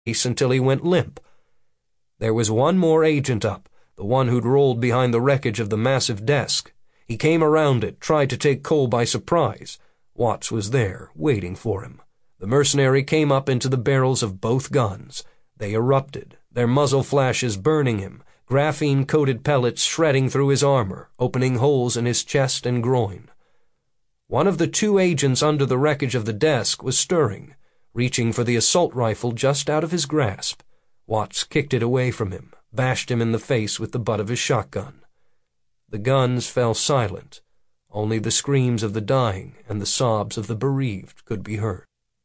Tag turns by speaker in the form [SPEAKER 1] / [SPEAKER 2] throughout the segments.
[SPEAKER 1] face until he went limp. There was one more agent up, the one who'd rolled behind the wreckage of the massive desk. He came around it, tried to take Cole by surprise. Watts was there, waiting for him. The mercenary came up into the barrels of both guns. They erupted, their muzzle flashes burning him, graphene-coated pellets shredding through his armor, opening holes in his chest and groin. One of the two agents under the wreckage of the desk was stirring, reaching for the assault rifle just out of his grasp. Watts kicked it away from him, bashed him in the face with the butt of his shotgun. The guns fell silent. Only the screams of the dying and the sobs of the bereaved could be heard.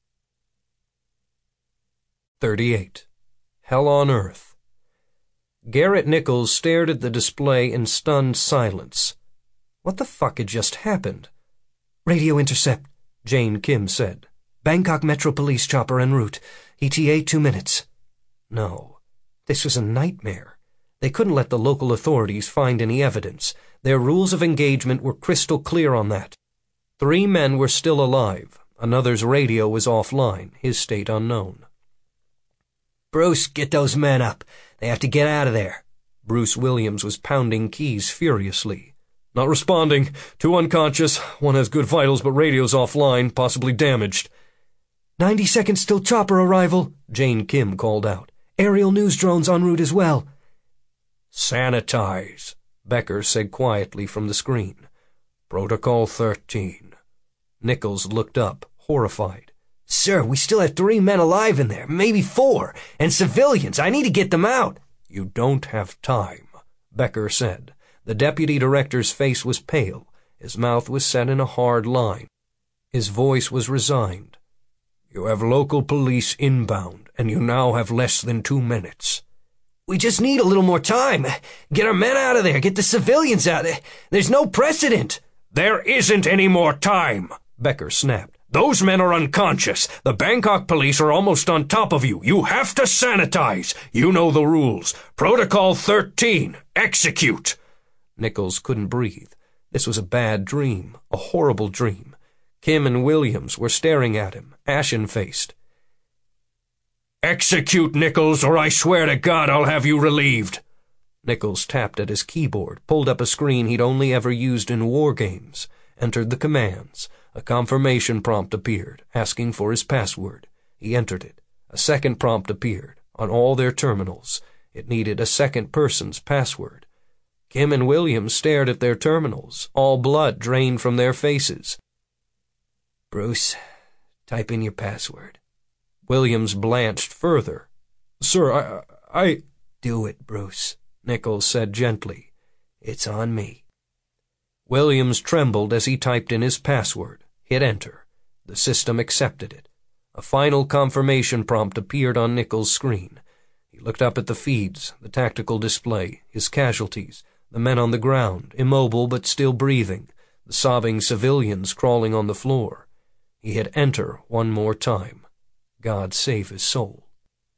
[SPEAKER 1] 38. Hell on Earth. Garrett Nichols stared at the display in stunned silence. What the fuck had just happened?
[SPEAKER 2] Radio intercept,
[SPEAKER 1] Jane Kim said.
[SPEAKER 2] Bangkok Metro Police chopper en route. ETA 2 minutes.
[SPEAKER 1] No, this was a nightmare. They couldn't let the local authorities find any evidence. Their rules of engagement were crystal clear on that. 3 men were still alive. Another's radio was offline, his state unknown.
[SPEAKER 2] Bruce, get those men up. They have to get out of there.
[SPEAKER 1] Bruce Williams was pounding keys furiously. Not responding. 2 unconscious. 1 has good vitals, but radio's offline, possibly damaged.
[SPEAKER 2] 90 seconds till chopper arrival, Jane Kim called out. Aerial news drones en route as well.
[SPEAKER 1] Sanitize, Becker said quietly from the screen. Protocol 13. Nichols looked up, horrified.
[SPEAKER 2] Sir, we still have 3 men alive in there, maybe 4, and civilians. I need to get them out.
[SPEAKER 1] You don't have time, Becker said. The deputy director's face was pale. His mouth was set in a hard line. His voice was resigned. You have local police inbound, and you now have less than 2 minutes.
[SPEAKER 2] We just need a little more time. Get our men out of there. Get the civilians out. There's no precedent.
[SPEAKER 1] There isn't any more time, Becker snapped. Those men are unconscious. The Bangkok police are almost on top of you. You have to sanitize. You know the rules. Protocol 13. Execute. Nichols couldn't breathe. This was a bad dream, a horrible dream. Kim and Williams were staring at him, ashen-faced. Execute, Nichols, or I swear to God I'll have you relieved. Nichols tapped at his keyboard, pulled up a screen he'd only ever used in war games, entered the commands. A confirmation prompt appeared, asking for his password. He entered it. A second prompt appeared, on all their terminals. It needed a second person's password. Kim and Williams stared at their terminals, all blood drained from their faces.
[SPEAKER 2] Bruce, type in your password.
[SPEAKER 1] Williams blanched further. Sir, I...
[SPEAKER 2] Do it, Bruce,
[SPEAKER 1] Nichols said gently.
[SPEAKER 2] It's on me.
[SPEAKER 1] Williams trembled as he typed in his password. Hit enter. The system accepted it. A final confirmation prompt appeared on Nichols' screen. He looked up at the feeds, the tactical display, his casualties, the men on the ground, immobile but still breathing, the sobbing civilians crawling on the floor. He hit enter one more time. God save his soul.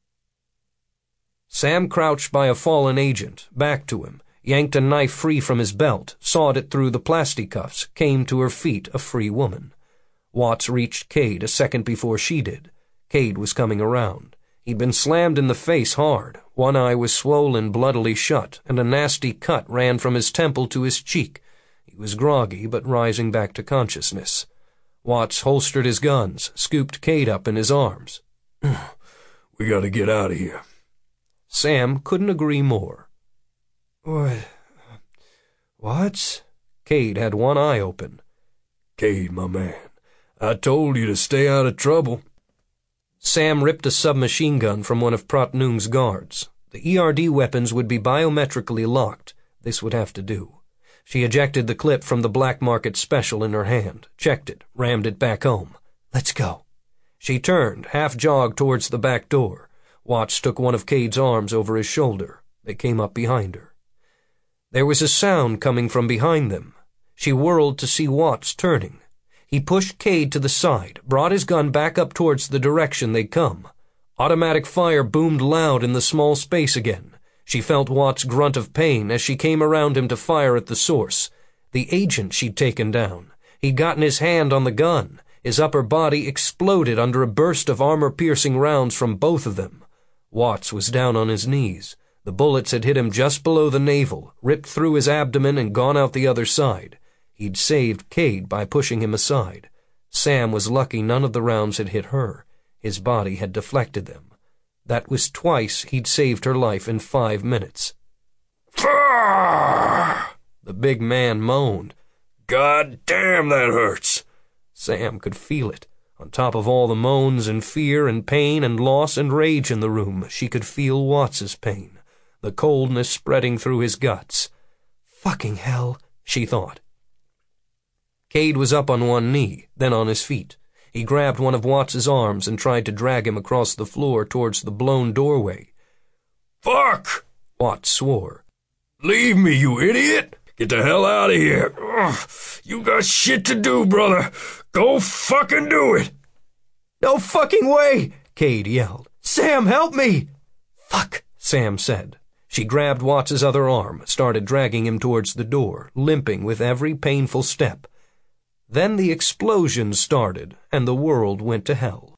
[SPEAKER 1] Sam crouched by a fallen agent, back to him, yanked a knife free from his belt, sawed it through the plasticuffs, came to her feet a free woman. Watts reached Cade a second before she did. Cade was coming around. He'd been slammed in the face hard. One eye was swollen bloodily shut, and a nasty cut ran from his temple to his cheek. He was groggy, but rising back to consciousness. Watts holstered his guns, scooped Cade up in his arms. We gotta get out of here. Sam couldn't agree more.
[SPEAKER 2] What?
[SPEAKER 1] Cade had one eye open.
[SPEAKER 3] Cade, my man, I told you to stay out of trouble.
[SPEAKER 1] Sam ripped a submachine gun from one of Pratt Nung's guards. The ERD weapons would be biometrically locked. This would have to do. She ejected the clip from the black market special in her hand, checked it, rammed it back home.
[SPEAKER 2] Let's go.
[SPEAKER 1] She turned, half-jogged towards the back door. Watts took one of Cade's arms over his shoulder. They came up behind her. There was a sound coming from behind them. She whirled to see Watts turning. He pushed Cade to the side, brought his gun back up towards the direction they'd come. Automatic fire boomed loud in the small space again. She felt Watts' grunt of pain as she came around him to fire at the source. The agent she'd taken down. He'd gotten his hand on the gun. His upper body exploded under a burst of armor-piercing rounds from both of them. Watts was down on his knees. The bullets had hit him just below the navel, ripped through his abdomen and gone out the other side. He'd saved Cade by pushing him aside. Sam was lucky none of the rounds had hit her. His body had deflected them. That was twice he'd saved her life in 5 minutes.
[SPEAKER 3] "Fah!"
[SPEAKER 1] The big man moaned.
[SPEAKER 3] "God damn, that hurts."
[SPEAKER 1] Sam could feel it. On top of all the moans and fear and pain and loss and rage in the room, she could feel Watts's pain, the coldness spreading through his guts. Fucking hell, she thought. Cade was up on one knee, then on his feet. He grabbed one of Watts's arms and tried to drag him across the floor towards the blown doorway.
[SPEAKER 3] "Fuck!"
[SPEAKER 1] Watts swore.
[SPEAKER 3] "Leave me, you idiot! Get the hell out of here! Ugh. You got shit to do, brother! Go fucking do it!"
[SPEAKER 2] No fucking way! Cade yelled. Sam, help me!
[SPEAKER 1] Fuck, Sam said. She grabbed Watts's other arm, started dragging him towards the door, limping with every painful step. Then the explosion started, and the world went to hell.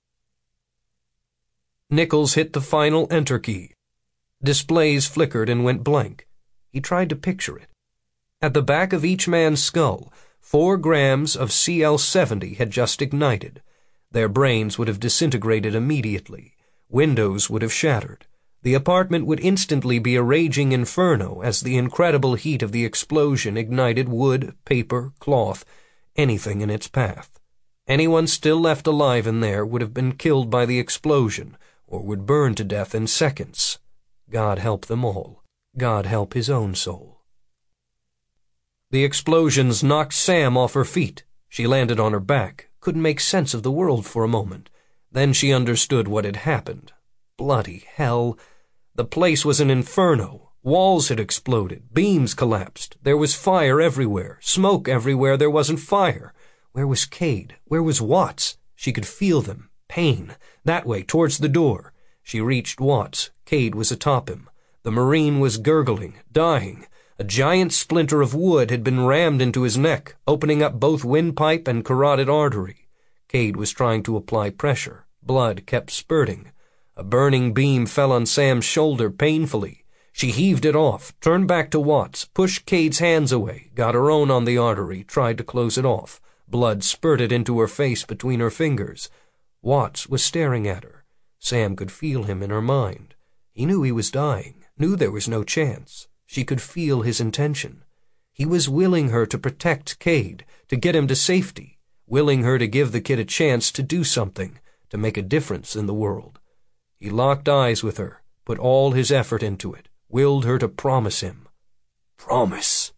[SPEAKER 1] Nichols hit the final enter key. Displays flickered and went blank. He tried to picture it. At the back of each man's skull, 4 grams of CL-70 had just ignited. Their brains would have disintegrated immediately. Windows would have shattered. The apartment would instantly be a raging inferno as the incredible heat of the explosion ignited wood, paper, cloth, anything in its path. Anyone still left alive in there would have been killed by the explosion, or would burn to death in seconds. God help them all. God help his own soul. The explosions knocked Sam off her feet. She landed on her back, couldn't make sense of the world for a moment. Then she understood what had happened. Bloody hell. The place was an inferno. Walls had exploded. Beams collapsed. There was fire everywhere. Smoke everywhere there wasn't fire. Where was Cade? Where was Watts? She could feel them. Pain. That way, towards the door. She reached Watts. Cade was atop him. The Marine was gurgling, dying. A giant splinter of wood had been rammed into his neck, opening up both windpipe and carotid artery. Cade was trying to apply pressure. Blood kept spurting. A burning beam fell on Sam's shoulder painfully. She heaved it off, turned back to Watts, pushed Cade's hands away, got her own on the artery, tried to close it off. Blood spurted into her face between her fingers. Watts was staring at her. Sam could feel him in her mind. He knew he was dying, knew there was no chance. She could feel his intention. He was willing her to protect Cade, to get him to safety, willing her to give the kid a chance to do something, to make a difference in the world. He locked eyes with her, put all his effort into it, willed her to promise him. Promise.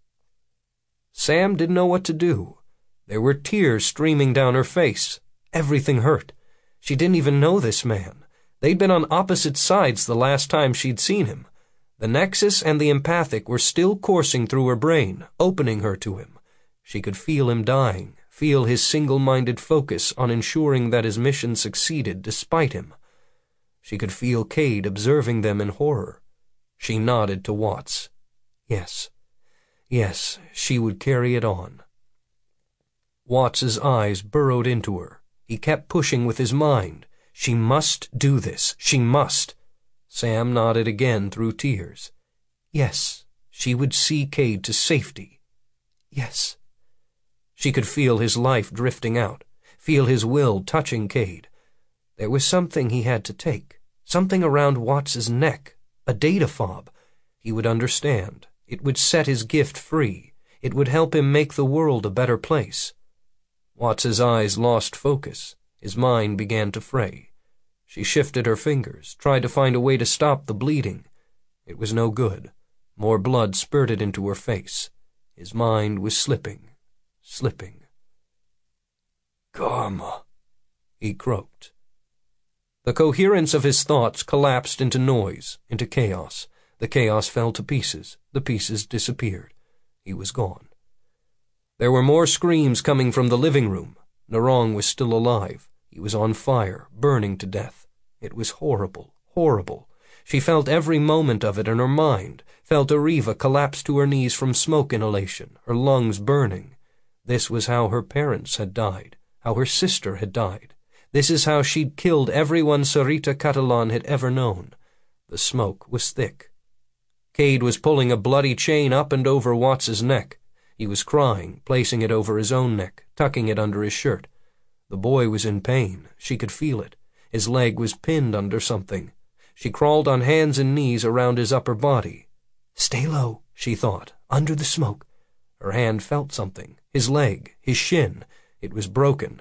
[SPEAKER 1] Sam didn't know what to do. There were tears streaming down her face. Everything hurt. She didn't even know this man. They'd been on opposite sides the last time she'd seen him. The nexus and the empathic were still coursing through her brain, opening her to him. She could feel him dying, feel his single-minded focus on ensuring that his mission succeeded despite him. She could feel Cade observing them in horror. She nodded to Watts. Yes, she would carry it on. Watts's eyes burrowed into her. He kept pushing with his mind. She must do this. She must. Sam nodded again through tears. Yes, she would see Cade to safety. Yes. She could feel his life drifting out, feel his will touching Cade. There was something he had to take, something around Watts's neck, a data fob. He would understand. It would set his gift free. It would help him make the world a better place. Watts's eyes lost focus. His mind began to fray. She shifted her fingers, tried to find a way to stop the bleeding. It was no good. More blood spurted into her face. His mind was slipping.
[SPEAKER 3] "Come,"
[SPEAKER 1] he croaked. The coherence of his thoughts collapsed into noise, into chaos. The chaos fell to pieces. The pieces disappeared. He was gone. There were more screams coming from the living room. Narong was still alive. He was on fire, burning to death. It was horrible, horrible. She felt every moment of it in her mind, felt Ariva collapse to her knees from smoke inhalation, her lungs burning. This was how her parents had died, how her sister had died. This is how she'd killed everyone Sarita Catalan had ever known. The smoke was thick. Cade was pulling a bloody chain up and over Watts's neck. He was crying, placing it over his own neck, tucking it under his shirt. The boy was in pain. She could feel it. His leg was pinned under something. She crawled on hands and knees around his upper body. Stay low, she thought, under the smoke. Her hand felt something. His leg, his shin. It was broken.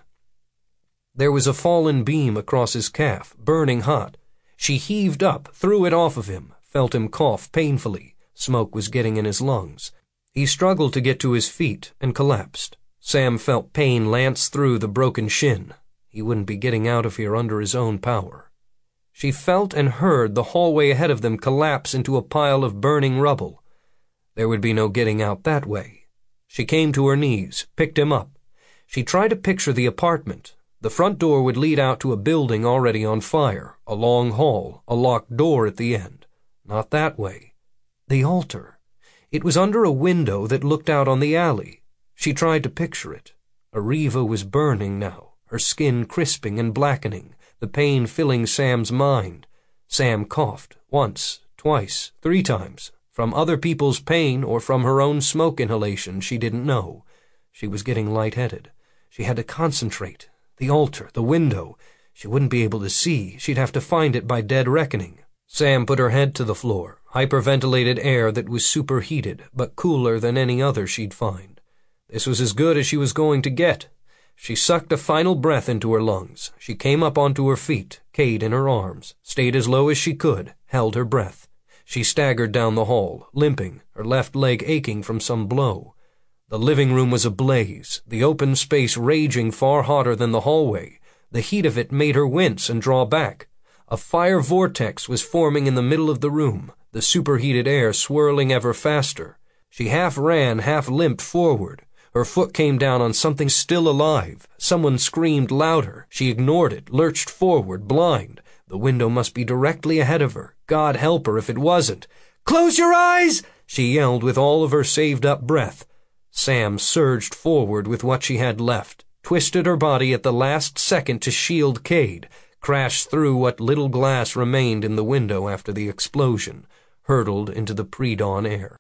[SPEAKER 1] There was a fallen beam across his calf, burning hot. She heaved up, threw it off of him, felt him cough painfully. Smoke was getting in his lungs. He struggled to get to his feet and collapsed. Sam felt pain lance through the broken shin. He wouldn't be getting out of here under his own power. She felt and heard the hallway ahead of them collapse into a pile of burning rubble. There would be no getting out that way. She came to her knees, picked him up. She tried to picture the apartment. The front door would lead out to a building already on fire, a long hall, a locked door at the end. Not that way. The altar. It was under a window that looked out on the alley. She tried to picture it. Ariva was burning now, her skin crisping and blackening, the pain filling Sam's mind. Sam coughed, once, twice, 3 times, from other people's pain or from her own smoke inhalation, she didn't know. She was getting lightheaded. She had to concentrate. The altar, the window. She wouldn't be able to see. She'd have to find it by dead reckoning. Sam put her head to the floor, hyperventilated air that was superheated, but cooler than any other she'd find. This was as good as she was going to get. She sucked a final breath into her lungs. She came up onto her feet, Cade in her arms, stayed as low as she could, held her breath. She staggered down the hall, limping, her left leg aching from some blow. The living room was ablaze, the open space raging far hotter than the hallway. The heat of it made her wince and draw back. A fire vortex was forming in the middle of the room, the superheated air swirling ever faster. She half ran, half limped forward. Her foot came down on something still alive. Someone screamed louder. She ignored it, lurched forward, blind. The window must be directly ahead of her. God help her if it wasn't. "Close your eyes!" she yelled with all of her saved-up breath. Sam surged forward with what she had left, twisted her body at the last second to shield Cade, crashed through what little glass remained in the window after the explosion, hurtled into the pre-dawn air.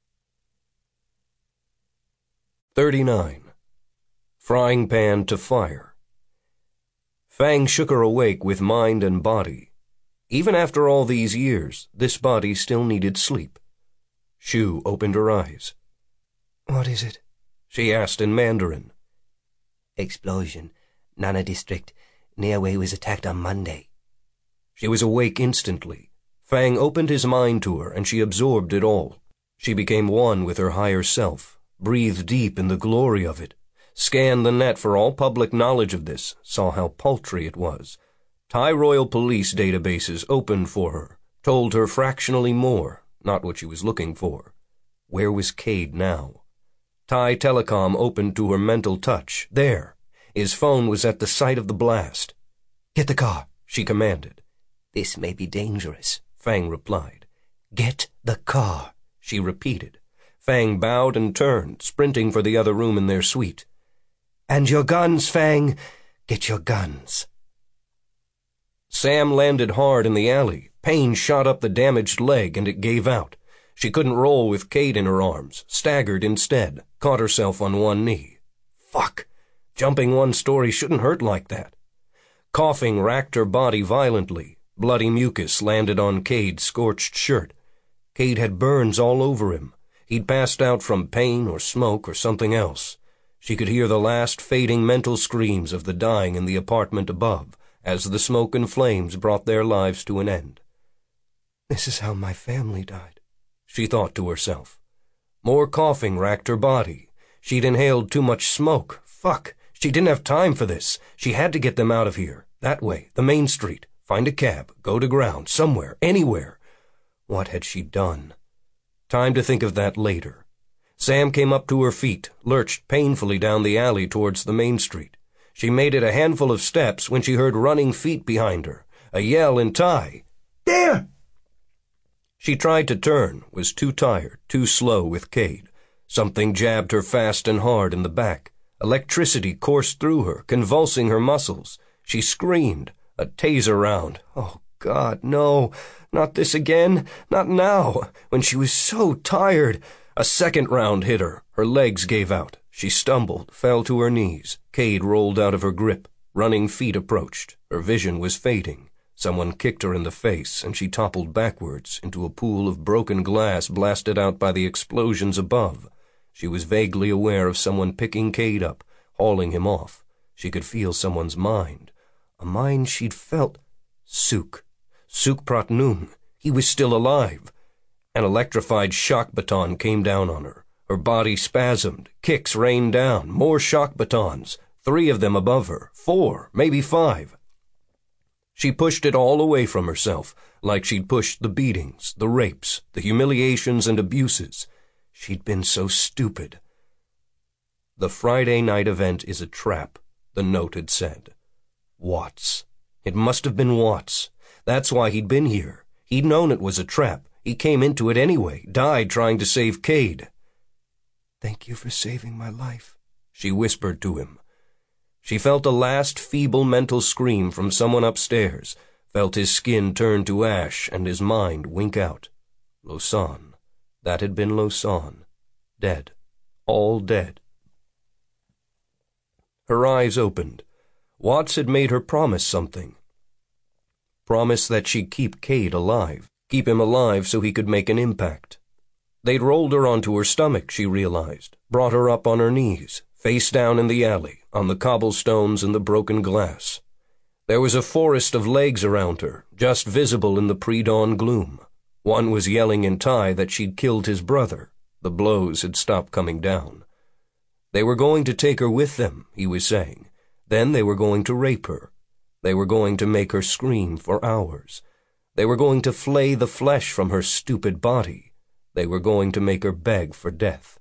[SPEAKER 1] 39. Frying pan to fire. Fang shook her awake with mind and body. Even after all these years, this body still needed sleep. Shu opened her eyes.
[SPEAKER 2] "What is it?"
[SPEAKER 1] she asked in Mandarin.
[SPEAKER 4] "Explosion. Nana district. Nearway was attacked on Monday."
[SPEAKER 1] She was awake instantly. Fang opened his mind to her, and she absorbed it all. She became one with her higher self, breathed deep in the glory of it, scanned the net for all public knowledge of this, saw how paltry it was. Thai Royal Police databases opened for her, told her fractionally more, not what she was looking for. Where was Cade now? Thai Telecom opened to her mental touch. There. His phone was at the site of the blast.
[SPEAKER 2] "Get the car,"
[SPEAKER 1] she commanded.
[SPEAKER 4] "This may be dangerous,"
[SPEAKER 1] Fang replied.
[SPEAKER 2] "Get the car,"
[SPEAKER 1] she repeated. Fang bowed and turned, sprinting for the other room in their suite.
[SPEAKER 2] "And your guns, Fang. Get your guns."
[SPEAKER 1] Sam landed hard in the alley. Pain shot up the damaged leg, and it gave out. She couldn't roll with Cade in her arms, staggered instead, caught herself on one knee. Fuck! Jumping one story shouldn't hurt like that. Coughing racked her body violently. Bloody mucus landed on Cade's scorched shirt. Cade had burns all over him. He'd passed out from pain or smoke or something else. She could hear the last fading mental screams of the dying in the apartment above, as the smoke and flames brought their lives to an end.
[SPEAKER 2] "This is how my family died,"
[SPEAKER 1] she thought to herself. More coughing racked her body. She'd inhaled too much smoke. Fuck! She didn't have time for this. She had to get them out of here. That way, the main street. Find a cab, go to ground, somewhere, anywhere. What had she done? Time to think of that later. Sam came up to her feet, lurched painfully down the alley towards the main street. She made it a handful of steps when she heard running feet behind her, a yell in Thai.
[SPEAKER 2] "There!"
[SPEAKER 1] She tried to turn, was too tired, too slow with Cade. Something jabbed her fast and hard in the back. Electricity coursed through her, convulsing her muscles. She screamed. A taser round. Oh, God, no. Not this again. Not now, when she was so tired. A second round hit her. Her legs gave out. She stumbled, fell to her knees. Cade rolled out of her grip. Running feet approached. Her vision was fading. Someone kicked her in the face, and she toppled backwards into a pool of broken glass blasted out by the explosions above. She was vaguely aware of someone picking Cade up, hauling him off. She could feel someone's mind. A mind she'd felt. Suk Pratnung. He was still alive. An electrified shock baton came down on her. Her body spasmed. Kicks rained down. More shock batons. 3 of them above her. 4, maybe 5. She pushed it all away from herself, like she'd pushed the beatings, the rapes, the humiliations and abuses. She'd been so stupid. The Friday night event is a trap, the note had said. Watts. It must have been Watts. That's why he'd been here. He'd known it was a trap. He came into it anyway, died trying to save Cade. "Thank you for saving my life," she whispered to him. She felt a last feeble mental scream from someone upstairs, felt his skin turn to ash and his mind wink out. Lausanne. That had been Lausanne. Dead. All dead. Her eyes opened. Watts had made her promise something. Promise that she'd keep Cade alive. Keep him alive so he could make an impact. They'd rolled her onto her stomach, she realized, brought her up on her knees, face down in the alley, on the cobblestones and the broken glass. There was a forest of legs around her, just visible in the pre-dawn gloom. One was yelling in Thai that she'd killed his brother. The blows had stopped coming down. They were going to take her with them, he was saying. Then they were going to rape her. They were going to make her scream for hours. They were going to flay the flesh from her stupid body. They were going to make her beg for death.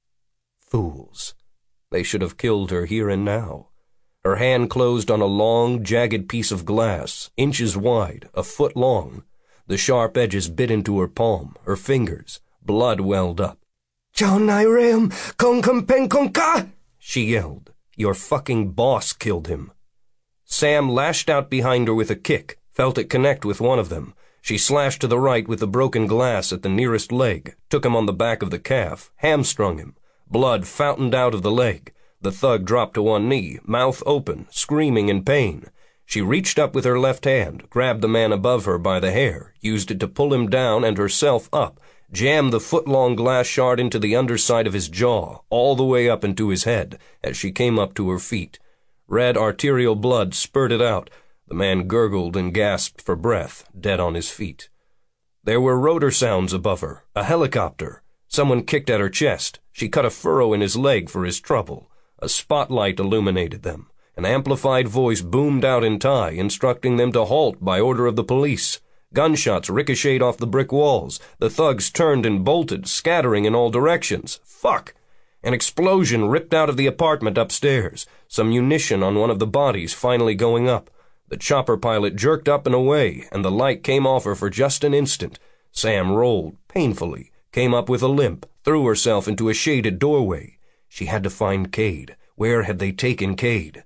[SPEAKER 1] Fools. They should have killed her here and now. Her hand closed on a long, jagged piece of glass, inches wide, a foot long. The sharp edges bit into her palm, her fingers. Blood welled up.
[SPEAKER 2] "John Iram, Kong Pen Kong Ka!"
[SPEAKER 1] she yelled. Your fucking boss killed him. Sam lashed out behind her with a kick, felt it connect with one of them. She slashed to the right with the broken glass at the nearest leg, took him on the back of the calf, hamstrung him. Blood fountained out of the leg. The thug dropped to one knee, mouth open, screaming in pain. She reached up with her left hand, grabbed the man above her by the hair, used it to pull him down and herself up, jammed the foot-long glass shard into the underside of his jaw, all the way up into his head, as she came up to her feet. Red arterial blood spurted out. The man gurgled and gasped for breath, dead on his feet. There were rotor sounds above her, a helicopter. Someone kicked at her chest. She cut a furrow in his leg for his trouble. A spotlight illuminated them. An amplified voice boomed out in Thai, instructing them to halt by order of the police. Gunshots ricocheted off the brick walls. The thugs turned and bolted, scattering in all directions. Fuck! An explosion ripped out of the apartment upstairs. Some munition on one of the bodies finally going up. The chopper pilot jerked up and away, and the light came off her for just an instant. Sam rolled, painfully, came up with a limp, threw herself into a shaded doorway. She had to find Cade. Where had they taken Cade?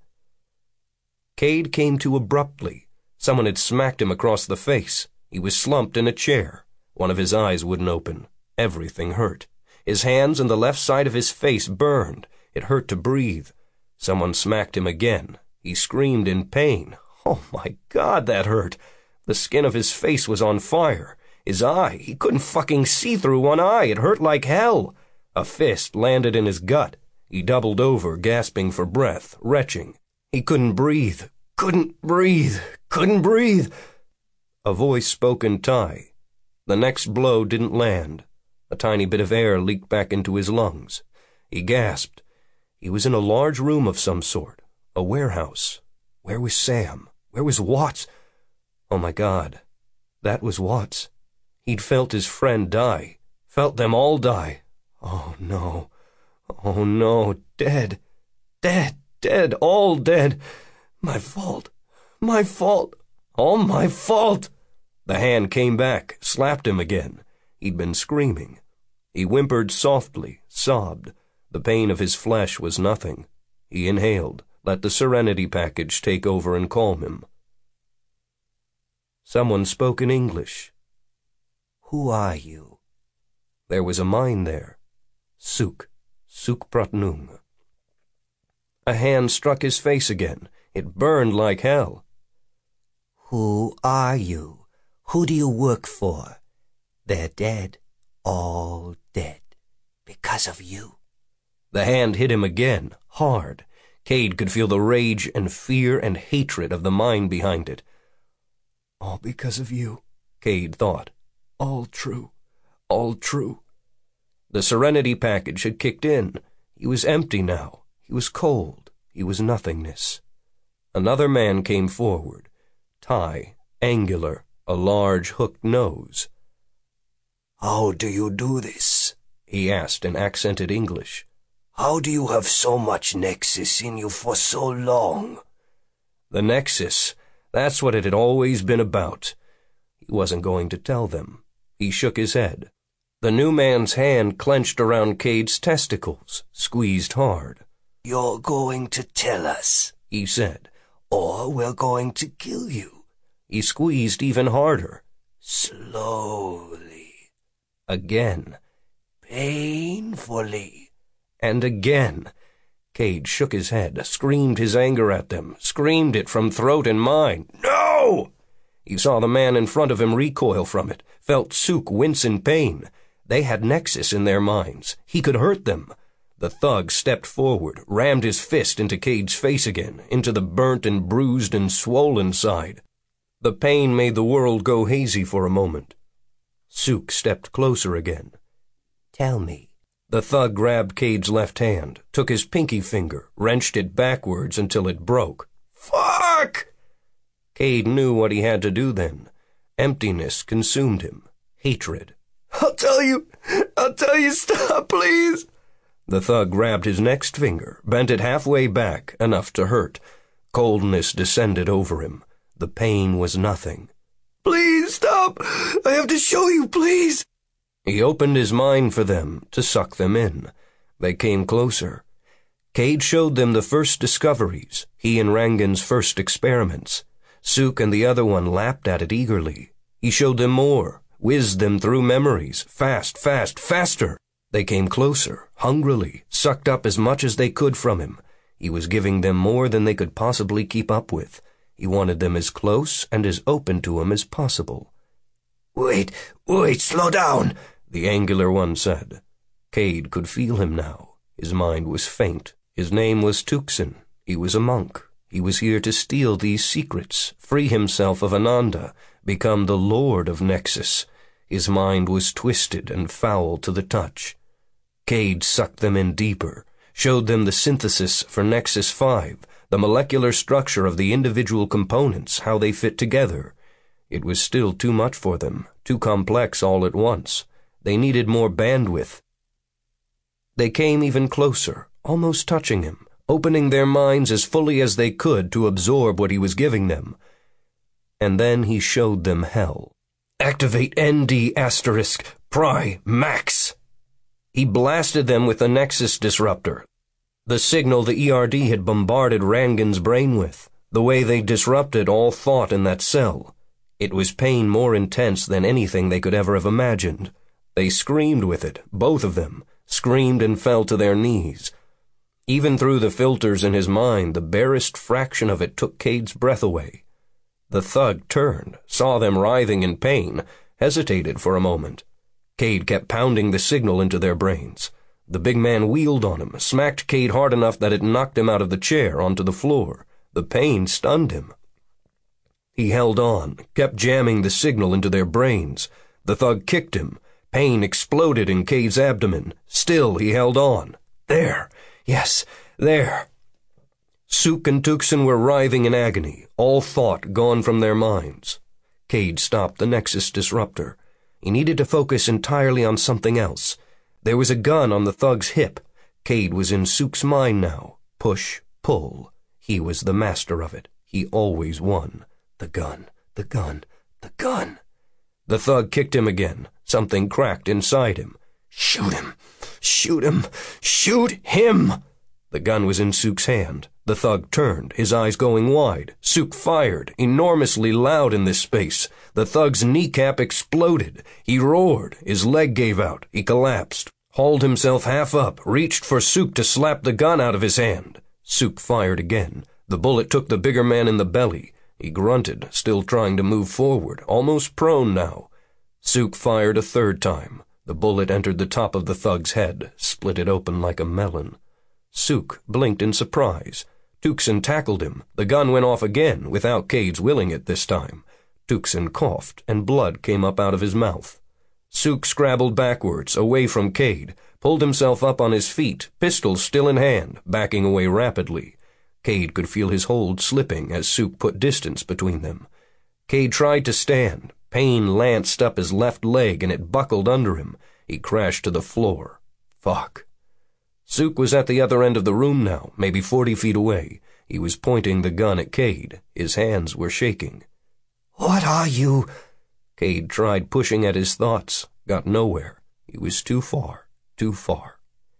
[SPEAKER 1] Cade came to abruptly. Someone had smacked him across the face. He was slumped in a chair. One of his eyes wouldn't open. Everything hurt. His hands and the left side of his face burned. It hurt to breathe. Someone smacked him again. He screamed in pain. Oh, my God, that hurt. The skin of his face was on fire. His eye, he couldn't fucking see through one eye. It hurt like hell. A fist landed in his gut. He doubled over, gasping for breath, retching. He couldn't breathe. Couldn't breathe. Couldn't breathe. A voice spoke in Thai. The next blow didn't land. A tiny bit of air leaked back into his lungs. He gasped. He was in a large room of some sort. A warehouse. Where was Sam? Where was Watts? Oh, my God. That was Watts. He'd felt his friend die. Felt them all die. Oh, no. Oh, no. Dead. Dead. Dead. All dead. My fault. My fault. All my fault. The hand came back, slapped him again. He'd been screaming. He whimpered softly, sobbed. The pain of his flesh was nothing. He inhaled. let the Serenity package take over and calm him. Someone spoke in English.
[SPEAKER 4] Who are you?
[SPEAKER 1] There was a mine there. Suk Pratnung. A hand struck his face again. It burned like hell.
[SPEAKER 4] Who are you? Who do you work for? They're dead. All dead. Because of you.
[SPEAKER 1] The hand hit him again, hard. Cade could feel the rage and fear and hatred of the mine behind it.
[SPEAKER 3] All because of you,
[SPEAKER 1] Cade thought.
[SPEAKER 3] All true. All true.
[SPEAKER 1] The Serenity package had kicked in. He was empty now. He was cold. He was nothingness. Another man came forward. Thai, angular, a large hooked nose.
[SPEAKER 5] How do you do this?
[SPEAKER 1] He asked in accented English.
[SPEAKER 5] How do you have so much Nexus in you for so long?
[SPEAKER 1] The Nexus, that's what it had always been about. He wasn't going to tell them. He shook his head. The new man's hand clenched around Cade's testicles, squeezed hard.
[SPEAKER 5] You're going to tell us,
[SPEAKER 1] he said.
[SPEAKER 5] Or we're going to kill you.
[SPEAKER 1] He squeezed even harder.
[SPEAKER 5] Slowly.
[SPEAKER 1] Again.
[SPEAKER 5] Painfully.
[SPEAKER 1] And again. Cade shook his head, screamed his anger at them, screamed it from throat and mind. No! He saw the man in front of him recoil from it, felt Suk wince in pain. They had Nexus in their minds. He could hurt them. The thug stepped forward, rammed his fist into Cade's face again, into the burnt and bruised and swollen side. The pain made the world go hazy for a moment. Suk stepped closer again.
[SPEAKER 4] Tell me.
[SPEAKER 1] The thug grabbed Cade's left hand, took his pinky finger, wrenched it backwards until it broke. Fuck! Cade knew what he had to do then. Emptiness consumed him. Hatred.
[SPEAKER 3] I'll tell you, stop, please.
[SPEAKER 1] The thug grabbed his next finger, bent it halfway back, enough to hurt. Coldness descended over him. The pain was nothing.
[SPEAKER 3] Please, stop! I have to show you, please!
[SPEAKER 1] He opened his mind for them, to suck them in. They came closer. Cade showed them the first discoveries, he and Rangan's first experiments. Suk and the other one lapped at it eagerly. He showed them more, whizzed them through memories, fast, faster. They came closer, hungrily, sucked up as much as they could from him. He was giving them more than they could possibly keep up with. He wanted them as close and as open to him as possible.
[SPEAKER 5] Wait, slow down,
[SPEAKER 1] the angular one said. Cade could feel him now. His mind was faint. His name was Tucson. He was a monk. He was here to steal these secrets, free himself of Ananda, become the lord of Nexus. His mind was twisted and foul to the touch. Cade sucked them in deeper, showed them the synthesis for Nexus 5, the molecular structure of the individual components, how they fit together. It was still too much for them, too complex all at once. They needed more bandwidth. They came even closer, almost touching him, opening their minds as fully as they could to absorb what he was giving them. And then he showed them hell. Activate ND** Pry Max. He blasted them with the Nexus disruptor, the signal the ERD had bombarded Rangan's brain with, the way they disrupted all thought in that cell. It was pain more intense than anything they could ever have imagined. They screamed with it, both of them, screamed and fell to their knees. Even through the filters in his mind, the barest fraction of it took Cade's breath away. The thug turned, saw them writhing in pain, hesitated for a moment. Cade kept pounding the signal into their brains. The big man wheeled on him, smacked Cade hard enough that it knocked him out of the chair onto the floor. The pain stunned him. He held on, kept jamming the signal into their brains. The thug kicked him. Pain exploded in Cade's abdomen. Still he held on. There. Yes, there. Suk and Tucson were writhing in agony, all thought gone from their minds. Cade stopped the Nexus disruptor. He needed to focus entirely on something else. There was a gun on the thug's hip. Cade was in Suk's mind now. Push, pull. He was the master of it. He always won. The gun, the gun, the gun. The thug kicked him again. Something cracked inside him. Shoot him! Shoot him! Shoot him! The gun was in Suk's hand. The thug turned, his eyes going wide. Suk fired, enormously loud in this space. The thug's kneecap exploded. He roared, his leg gave out, he collapsed, hauled himself half up, reached for Suk to slap the gun out of his hand. Suk fired again. The bullet took the bigger man in the belly. He grunted, still trying to move forward, almost prone now. Suk fired a third time. The bullet entered the top of the thug's head, split it open like a melon. Suk blinked in surprise. Tucson tackled him. The gun went off again, without Cade's willing it this time. Tucson coughed, and blood came up out of his mouth. Suk scrabbled backwards, away from Cade, pulled himself up on his feet, pistol still in hand, backing away rapidly. Cade could feel his hold slipping as Suk put distance between them. Cade tried to stand. Pain lanced up his left leg and it buckled under him. He crashed to the floor. Fuck. Suk was at the other end of the room now, maybe 40 feet away. He was pointing the gun at Cade. His hands were shaking.
[SPEAKER 2] What are you?
[SPEAKER 1] Cade tried pushing at his thoughts. Got nowhere. He was too far. Too far.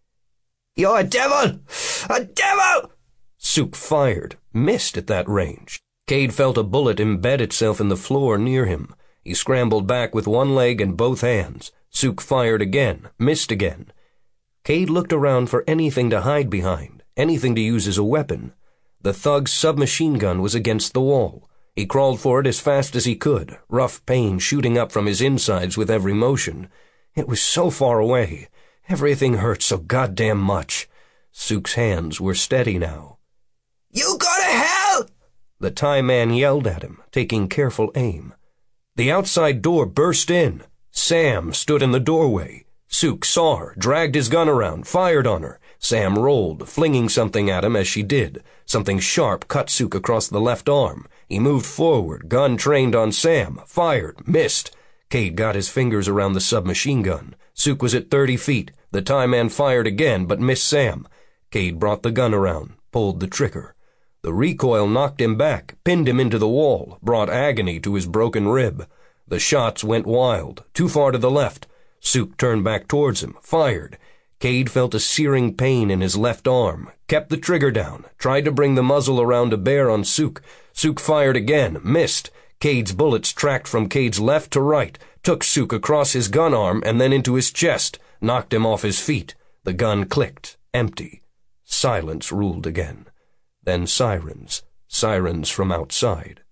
[SPEAKER 2] You're a devil! A devil!
[SPEAKER 1] Suk fired, missed at that range. Cade felt a bullet embed itself in the floor near him. He scrambled back with one leg and both hands. Suk fired again, missed again. Cade looked around for anything to hide behind, anything to use as a weapon. The thug's submachine gun was against the wall. He crawled for it as fast as he could, rough pain shooting up from his insides with every motion. It was so far away. Everything hurt so goddamn much. Suk's hands were steady now.
[SPEAKER 2] You go to hell!
[SPEAKER 1] The Thai man yelled at him, taking careful aim. The outside door burst in. Sam stood in the doorway. Suk saw her, dragged his gun around, fired on her. Sam rolled, flinging something at him as she did. Something sharp cut Suk across the left arm. He moved forward, gun trained on Sam, fired, missed. Cade got his fingers around the submachine gun. Suk was at 30 feet. The Thai man fired again, but missed Sam. Cade brought the gun around, pulled the trigger. The recoil knocked him back, pinned him into the wall, brought agony to his broken rib. The shots went wild, too far to the left. Suk turned back towards him, fired. Cade felt a searing pain in his left arm, kept the trigger down, tried to bring the muzzle around to bear on Suk. Suk fired again, missed. Cade's bullets tracked from Cade's left to right, took Suk across his gun arm and then into his chest, knocked him off his feet. The gun clicked, empty. Silence ruled again. Then sirens from outside.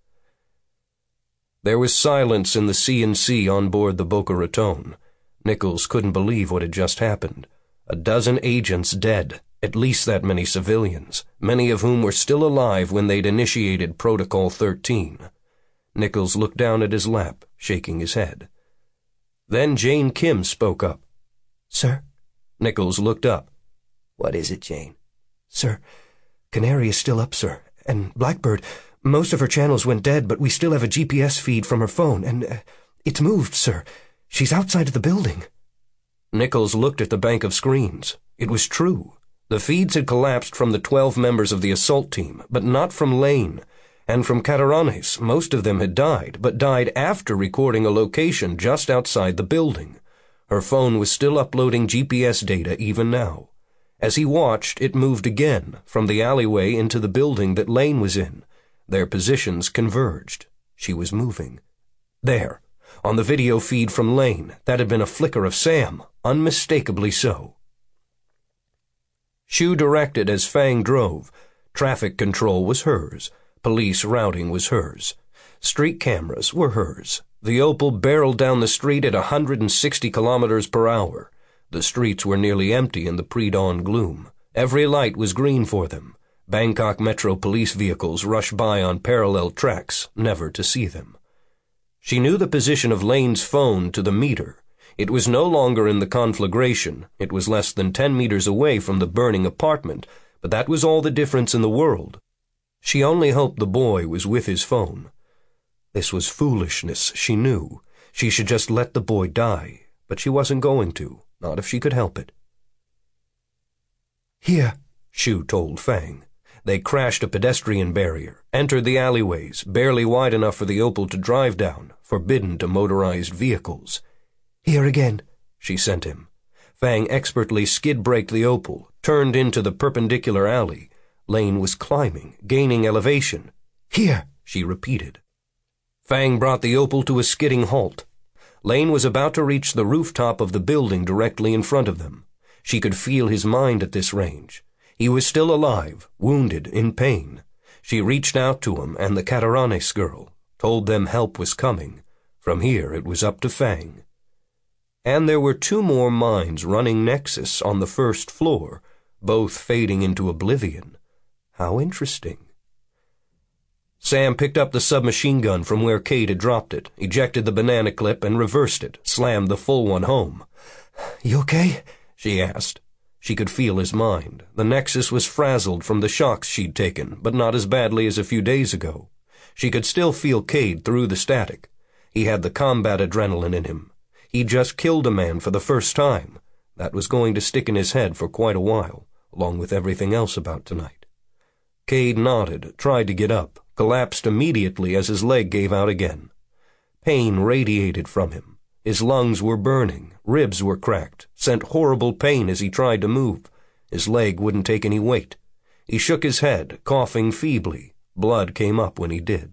[SPEAKER 1] There was silence in the C&C on board the Boca Raton. Nichols couldn't believe what had just happened. 12 agents dead, at least that many civilians, many of whom were still alive when they'd initiated Protocol 13. Nichols looked down at his lap, shaking his head. Then Jane Kim spoke up.
[SPEAKER 2] Sir?
[SPEAKER 1] Nichols looked up.
[SPEAKER 2] What is it, Jane?
[SPEAKER 6] Sir, Canary is still up, sir, and Blackbird, most of her channels went dead, but we still have a GPS feed from her phone, and it's moved, sir. She's outside of the building.
[SPEAKER 1] Nichols looked at the bank of screens. It was true. The feeds had collapsed from the 12 members of the assault team, but not from Lane. And from Cataranes, most of them had died, but died after recording a location just outside the building. Her phone was still uploading GPS data even now. As he watched, it moved again, from the alleyway into the building that Lane was in. Their positions converged. She was moving. There, on the video feed from Lane, that had been a flicker of Sam, unmistakably so. Shu directed as Fang drove. Traffic control was hers. Police routing was hers. Street cameras were hers. The Opal barreled down the street at 160 kilometers per hour. The streets were nearly empty in the pre-dawn gloom. Every light was green for them. Bangkok Metro police vehicles rushed by on parallel tracks, never to see them. She knew the position of Lane's phone to the meter. It was no longer in the conflagration. It was less than 10 meters away from the burning apartment, but that was all the difference in the world. She only hoped the boy was with his phone. This was foolishness, she knew. She should just let the boy die, but she wasn't going to. Not if she could help it.
[SPEAKER 6] Here,
[SPEAKER 1] Shu told Fang. They crashed a pedestrian barrier, entered the alleyways, barely wide enough for the Opal to drive down, forbidden to motorized vehicles.
[SPEAKER 6] Here again,
[SPEAKER 1] she sent him. Fang expertly skid-braked the Opal, turned into the perpendicular alley. Lane was climbing, gaining elevation.
[SPEAKER 6] Here,
[SPEAKER 1] she repeated. Fang brought the Opal to a skidding halt. Lane was about to reach the rooftop of the building directly in front of them. She could feel his mind at this range. He was still alive, wounded, in pain. She reached out to him and the Cataranes girl, told them help was coming. From here it was up to Fang. And there were 2 more mines running Nexus on the first floor, both fading into oblivion. How interesting. Sam picked up the submachine gun from where Cade had dropped it, ejected the banana clip and reversed it, slammed the full one home.
[SPEAKER 6] You okay?
[SPEAKER 1] She asked. She could feel his mind. The Nexus was frazzled from the shocks she'd taken, but not as badly as a few days ago. She could still feel Cade through the static. He had the combat adrenaline in him. He'd just killed a man for the first time. That was going to stick in his head for quite a while, along with everything else about tonight. Cade nodded, tried to get up, collapsed immediately as his leg gave out again. Pain radiated from him. His lungs were burning, ribs were cracked, sent horrible pain as he tried to move. His leg wouldn't take any weight. He shook his head, coughing feebly. Blood came up when he did.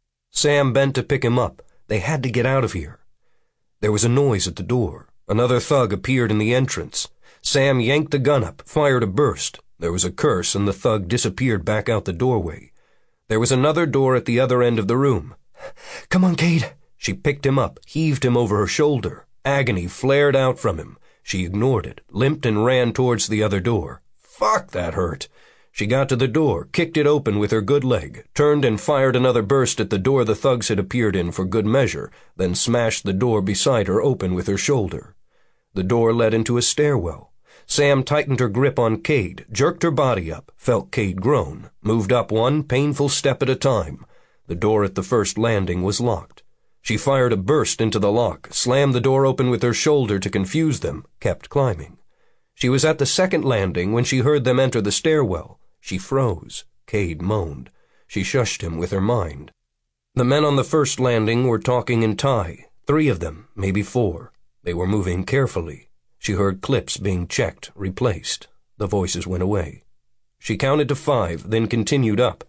[SPEAKER 1] Sam bent to pick him up. They had to get out of here. There was a noise at the door. Another thug appeared in the entrance. Sam yanked the gun up, fired a burst. There was a curse, and the thug disappeared back out the doorway. There was another door at the other end of the room.
[SPEAKER 6] Come on, Cade.
[SPEAKER 1] She picked him up, heaved him over her shoulder. Agony flared out from him. She ignored it, limped and ran towards the other door. Fuck, that hurt. She got to the door, kicked it open with her good leg, turned and fired another burst at the door the thugs had appeared in for good measure, then smashed the door beside her open with her shoulder. The door led into a stairwell. Sam tightened her grip on Cade, jerked her body up, felt Cade groan, moved up one painful step at a time. The door at the first landing was locked. She fired a burst into the lock, slammed the door open with her shoulder to confuse them, kept climbing. She was at the second landing when she heard them enter the stairwell. She froze. Cade moaned. She shushed him with her mind. The men on the first landing were talking in Thai. 3 of them, maybe 4. They were moving carefully. She heard clips being checked, replaced. The voices went away. She counted to 5, then continued up.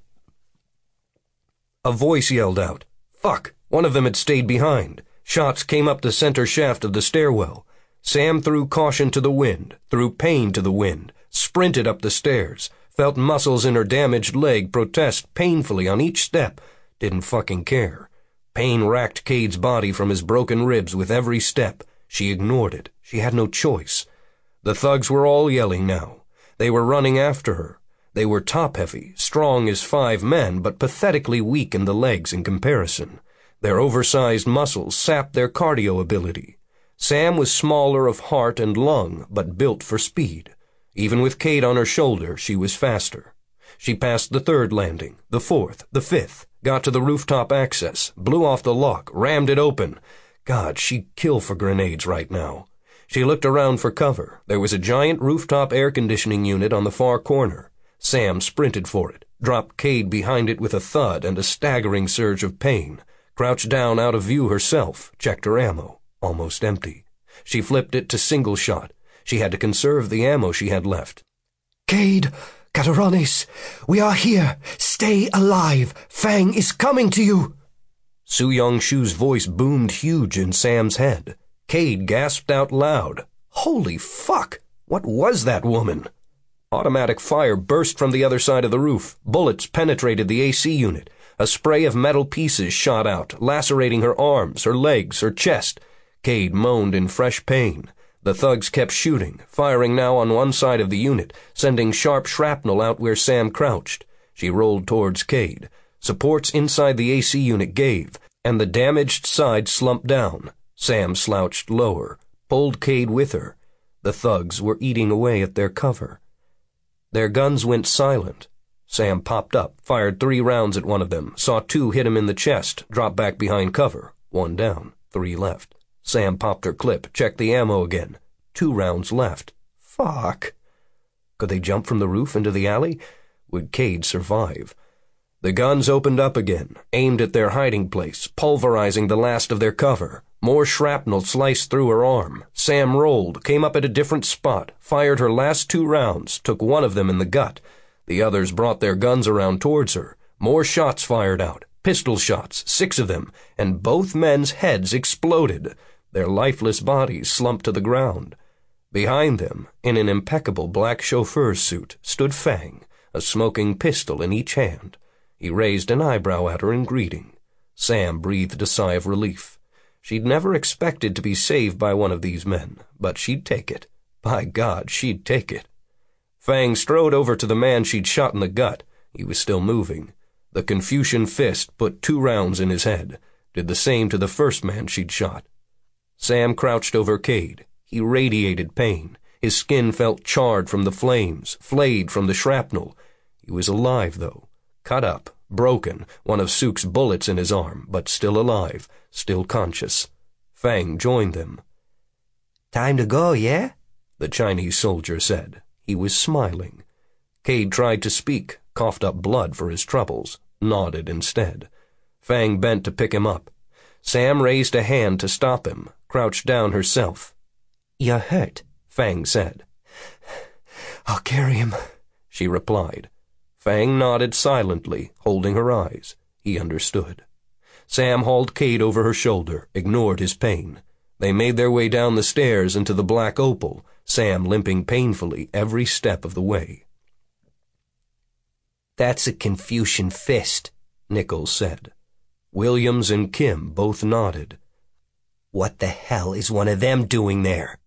[SPEAKER 1] A voice yelled out, "Fuck!" One of them had stayed behind. Shots came up the center shaft of the stairwell. Sam threw caution to the wind, threw pain to the wind, sprinted up the stairs, felt muscles in her damaged leg protest painfully on each step, didn't fucking care. Pain racked Cade's body from his broken ribs with every step. She ignored it. She had no choice. The thugs were all yelling now. They were running after her. They were top-heavy, strong as 5 men, but pathetically weak in the legs in comparison. Their oversized muscles sapped their cardio ability. Sam was smaller of heart and lung, but built for speed. Even with Cade on her shoulder, she was faster. She passed the 3rd landing, the 4th, the 5th, got to the rooftop access, blew off the lock, rammed it open. God, she'd kill for grenades right now. She looked around for cover. There was a giant rooftop air conditioning unit on the far corner. Sam sprinted for it, dropped Cade behind it with a thud and a staggering surge of pain, crouched down out of view herself, checked her ammo, almost empty. She flipped it to single shot. She had to conserve the ammo she had left.
[SPEAKER 6] Cade, Cataranes, we are here. Stay alive. Fang is coming to you.
[SPEAKER 1] Su Yongshu's voice boomed huge in Sam's head. Cade gasped out loud. Holy fuck! What was that woman? Automatic fire burst from the other side of the roof. Bullets penetrated the AC unit. A spray of metal pieces shot out, lacerating her arms, her legs, her chest. Cade moaned in fresh pain. The thugs kept shooting, firing now on one side of the unit, sending sharp shrapnel out where Sam crouched. She rolled towards Cade. Supports inside the AC unit gave, and the damaged side slumped down. Sam slouched lower, pulled Cade with her. The thugs were eating away at their cover. Their guns went silent. Sam popped up, fired 3 rounds at one of them, saw 2 hit him in the chest, dropped back behind cover. 1 down, 3 left. Sam popped her clip, checked the ammo again. 2 rounds left. Fuck. Could they jump from the roof into the alley? Would Cade survive? The guns opened up again, aimed at their hiding place, pulverizing the last of their cover. More shrapnel sliced through her arm. Sam rolled, came up at a different spot, fired her last 2 rounds, took one of them in the gut. The others brought their guns around towards her. More shots fired out, pistol shots, 6 of them, and both men's heads exploded. Their lifeless bodies slumped to the ground. Behind them, in an impeccable black chauffeur's suit, stood Fang, a smoking pistol in each hand. He raised an eyebrow at her in greeting. Sam breathed a sigh of relief. She'd never expected to be saved by one of these men, but she'd take it. By God, she'd take it. Fang strode over to the man she'd shot in the gut. He was still moving. The Confucian fist put 2 rounds in his head, did the same to the first man she'd shot. Sam crouched over Cade. He radiated pain. His skin felt charred from the flames, flayed from the shrapnel. He was alive, though. Cut up, broken, one of Sook's bullets in his arm, but still alive, still conscious. Fang joined them.
[SPEAKER 2] "Time to go, yeah?"
[SPEAKER 1] the Chinese soldier said. He was smiling. Cade tried to speak, coughed up blood for his troubles, nodded instead. Fang bent to pick him up. Sam raised a hand to stop him, crouched down herself.
[SPEAKER 2] "You're hurt,"
[SPEAKER 1] Fang said.
[SPEAKER 6] "I'll carry him,"
[SPEAKER 1] she replied. Fang nodded silently, holding her eyes. He understood. Sam hauled Cade over her shoulder, ignored his pain. They made their way down the stairs into the Black Opal, Sam limping painfully every step of the way.
[SPEAKER 2] "That's a Confucian fist,"
[SPEAKER 1] Nichols said. Williams and Kim both nodded.
[SPEAKER 2] "What the hell is one of them doing there?"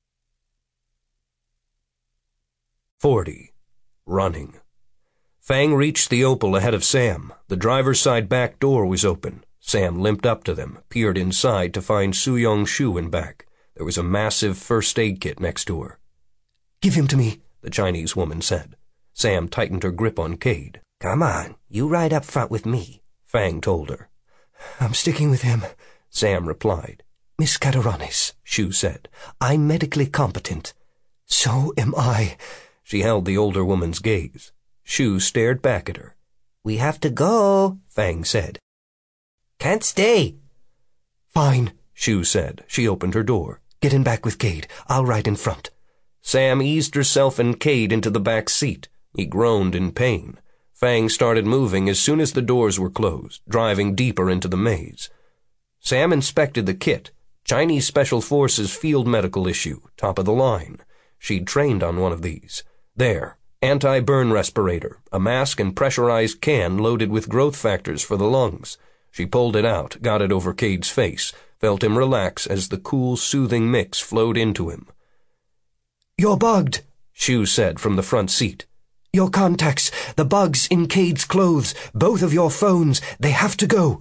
[SPEAKER 1] 40. Running. Fang reached the Opal ahead of Sam. The driver's side back door was open. Sam limped up to them, peered inside to find Su-Yong Shu in back. There was a massive first aid kit next to her.
[SPEAKER 6] "Give him to me,"
[SPEAKER 1] the Chinese woman said. Sam tightened her grip on Cade.
[SPEAKER 2] "Come on, you ride up front with me,"
[SPEAKER 1] Fang told her.
[SPEAKER 6] "I'm sticking with him,"
[SPEAKER 1] Sam replied.
[SPEAKER 6] "Miss Cataranis,"
[SPEAKER 1] Shu said.
[SPEAKER 2] "I'm medically competent."
[SPEAKER 6] "So am I."
[SPEAKER 1] She held the older woman's gaze. Shu stared back at her.
[SPEAKER 2] "We have to go,"
[SPEAKER 1] Fang said.
[SPEAKER 2] "Can't stay."
[SPEAKER 6] "Fine,"
[SPEAKER 1] Shu said. She opened her door.
[SPEAKER 6] "Get in back with Cade. I'll ride in front."
[SPEAKER 1] Sam eased herself and Cade into the back seat. He groaned in pain. Fang started moving as soon as the doors were closed, driving deeper into the maze. Sam inspected the kit. Chinese Special Forces field medical issue, top of the line. She'd trained on one of these. There, anti-burn respirator, a mask and pressurized can loaded with growth factors for the lungs. She pulled it out, got it over Cade's face, felt him relax as the cool, soothing mix flowed into him.
[SPEAKER 6] "You're bugged,"
[SPEAKER 1] Shu said from the front seat.
[SPEAKER 6] "Your contacts, the bugs in Cade's clothes, both of your phones, they have to go."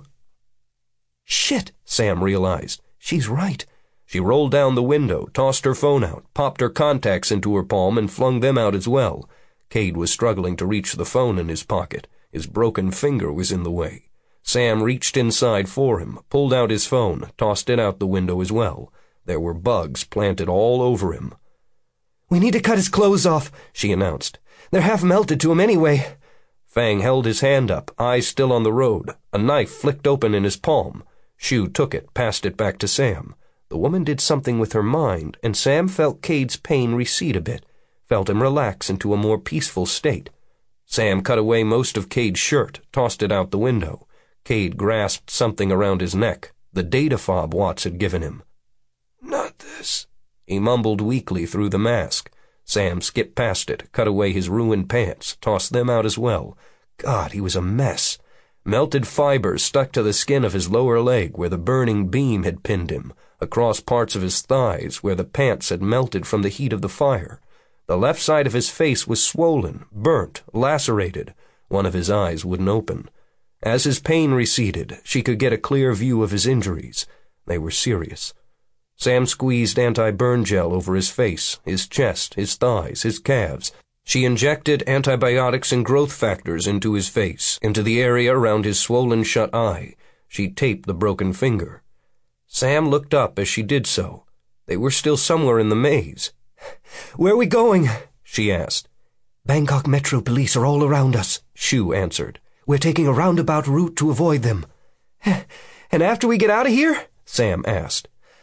[SPEAKER 1] Shit, Sam realized. She's right. She rolled down the window, tossed her phone out, popped her contacts into her palm, and flung them out as well. Cade was struggling to reach the phone in his pocket. His broken finger was in the way. Sam reached inside for him, pulled out his phone, tossed it out the window as well. There were bugs planted all over him.
[SPEAKER 6] "We need to cut his clothes off," she announced. "They're half melted to him anyway."
[SPEAKER 1] Fang held his hand up, eyes still on the road. A knife flicked open in his palm. Shu took it, passed it back to Sam. The woman did something with her mind, and Sam felt Cade's pain recede a bit, felt him relax into a more peaceful state. Sam cut away most of Cade's shirt, tossed it out the window. Cade grasped something around his neck, the data fob Watts had given him.
[SPEAKER 3] "Not this,"
[SPEAKER 1] he mumbled weakly through the mask. Sam skipped past it, cut away his ruined pants, tossed them out as well. God, he was a mess. Melted fibers stuck to the skin of his lower leg where the burning beam had pinned him, across parts of his thighs where the pants had melted from the heat of the fire. The left side of his face was swollen, burnt, lacerated. One of his eyes wouldn't open. As his pain receded, she could get a clear view of his injuries. They were serious. Sam squeezed anti-burn gel over his face, his chest, his thighs, his calves. She injected antibiotics and growth factors into his face, into the area around his swollen-shut eye. She taped the broken finger. Sam looked up as she did so. They were still somewhere in the maze.
[SPEAKER 6] "Where are we going?"
[SPEAKER 1] she asked.
[SPEAKER 6] "Bangkok Metro Police are all around us,"
[SPEAKER 1] Shu answered.
[SPEAKER 6] "We're taking a roundabout route to avoid them." "And after we get out of here?"
[SPEAKER 1] Sam asked.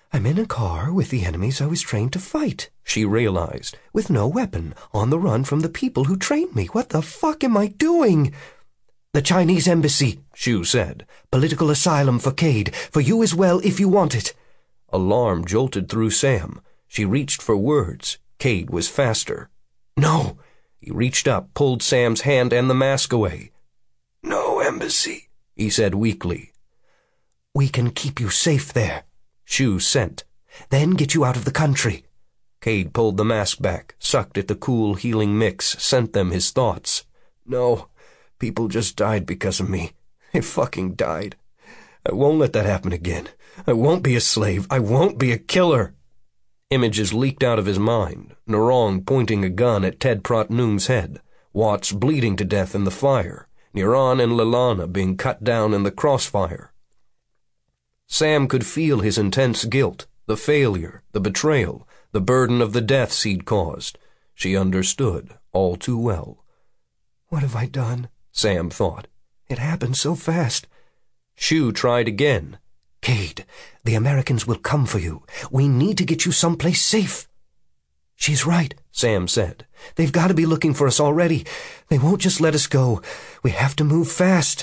[SPEAKER 6] I'm in a car with the enemies I was trained to fight, she realized, with no weapon, on the run from the people who trained me. What the fuck am I doing? The Chinese embassy, Shu said. Political asylum for Cade, for you as well if you want it.
[SPEAKER 1] Alarm jolted through Sam. She reached for words. Cade was faster.
[SPEAKER 6] No.
[SPEAKER 1] He reached up, pulled Sam's hand and the mask away.
[SPEAKER 5] No embassy,
[SPEAKER 1] he said weakly.
[SPEAKER 6] We can keep you safe there, Shu sent. Then get you out of the country.
[SPEAKER 1] Cade pulled the mask back, sucked at the cool, healing mix, sent them his thoughts.
[SPEAKER 6] No, people just died because of me. They fucking died. I won't let that happen again. I won't be a slave. I won't be a killer.
[SPEAKER 1] Images leaked out of his mind. Narong pointing a gun at Ted Protnoong's head. Watts bleeding to death in the fire. Niran and Lilana being cut down in the crossfire. Sam could feel his intense guilt, the failure, the betrayal, the burden of the deaths he'd caused. She understood all too well.
[SPEAKER 6] What have I done?
[SPEAKER 1] Sam thought.
[SPEAKER 6] It happened so fast.
[SPEAKER 1] Shu tried again.
[SPEAKER 6] Cade, the Americans will come for you. We need to get you someplace safe. She's right, Sam said. They've got to be looking for us already. They won't just let us go. We have to move fast.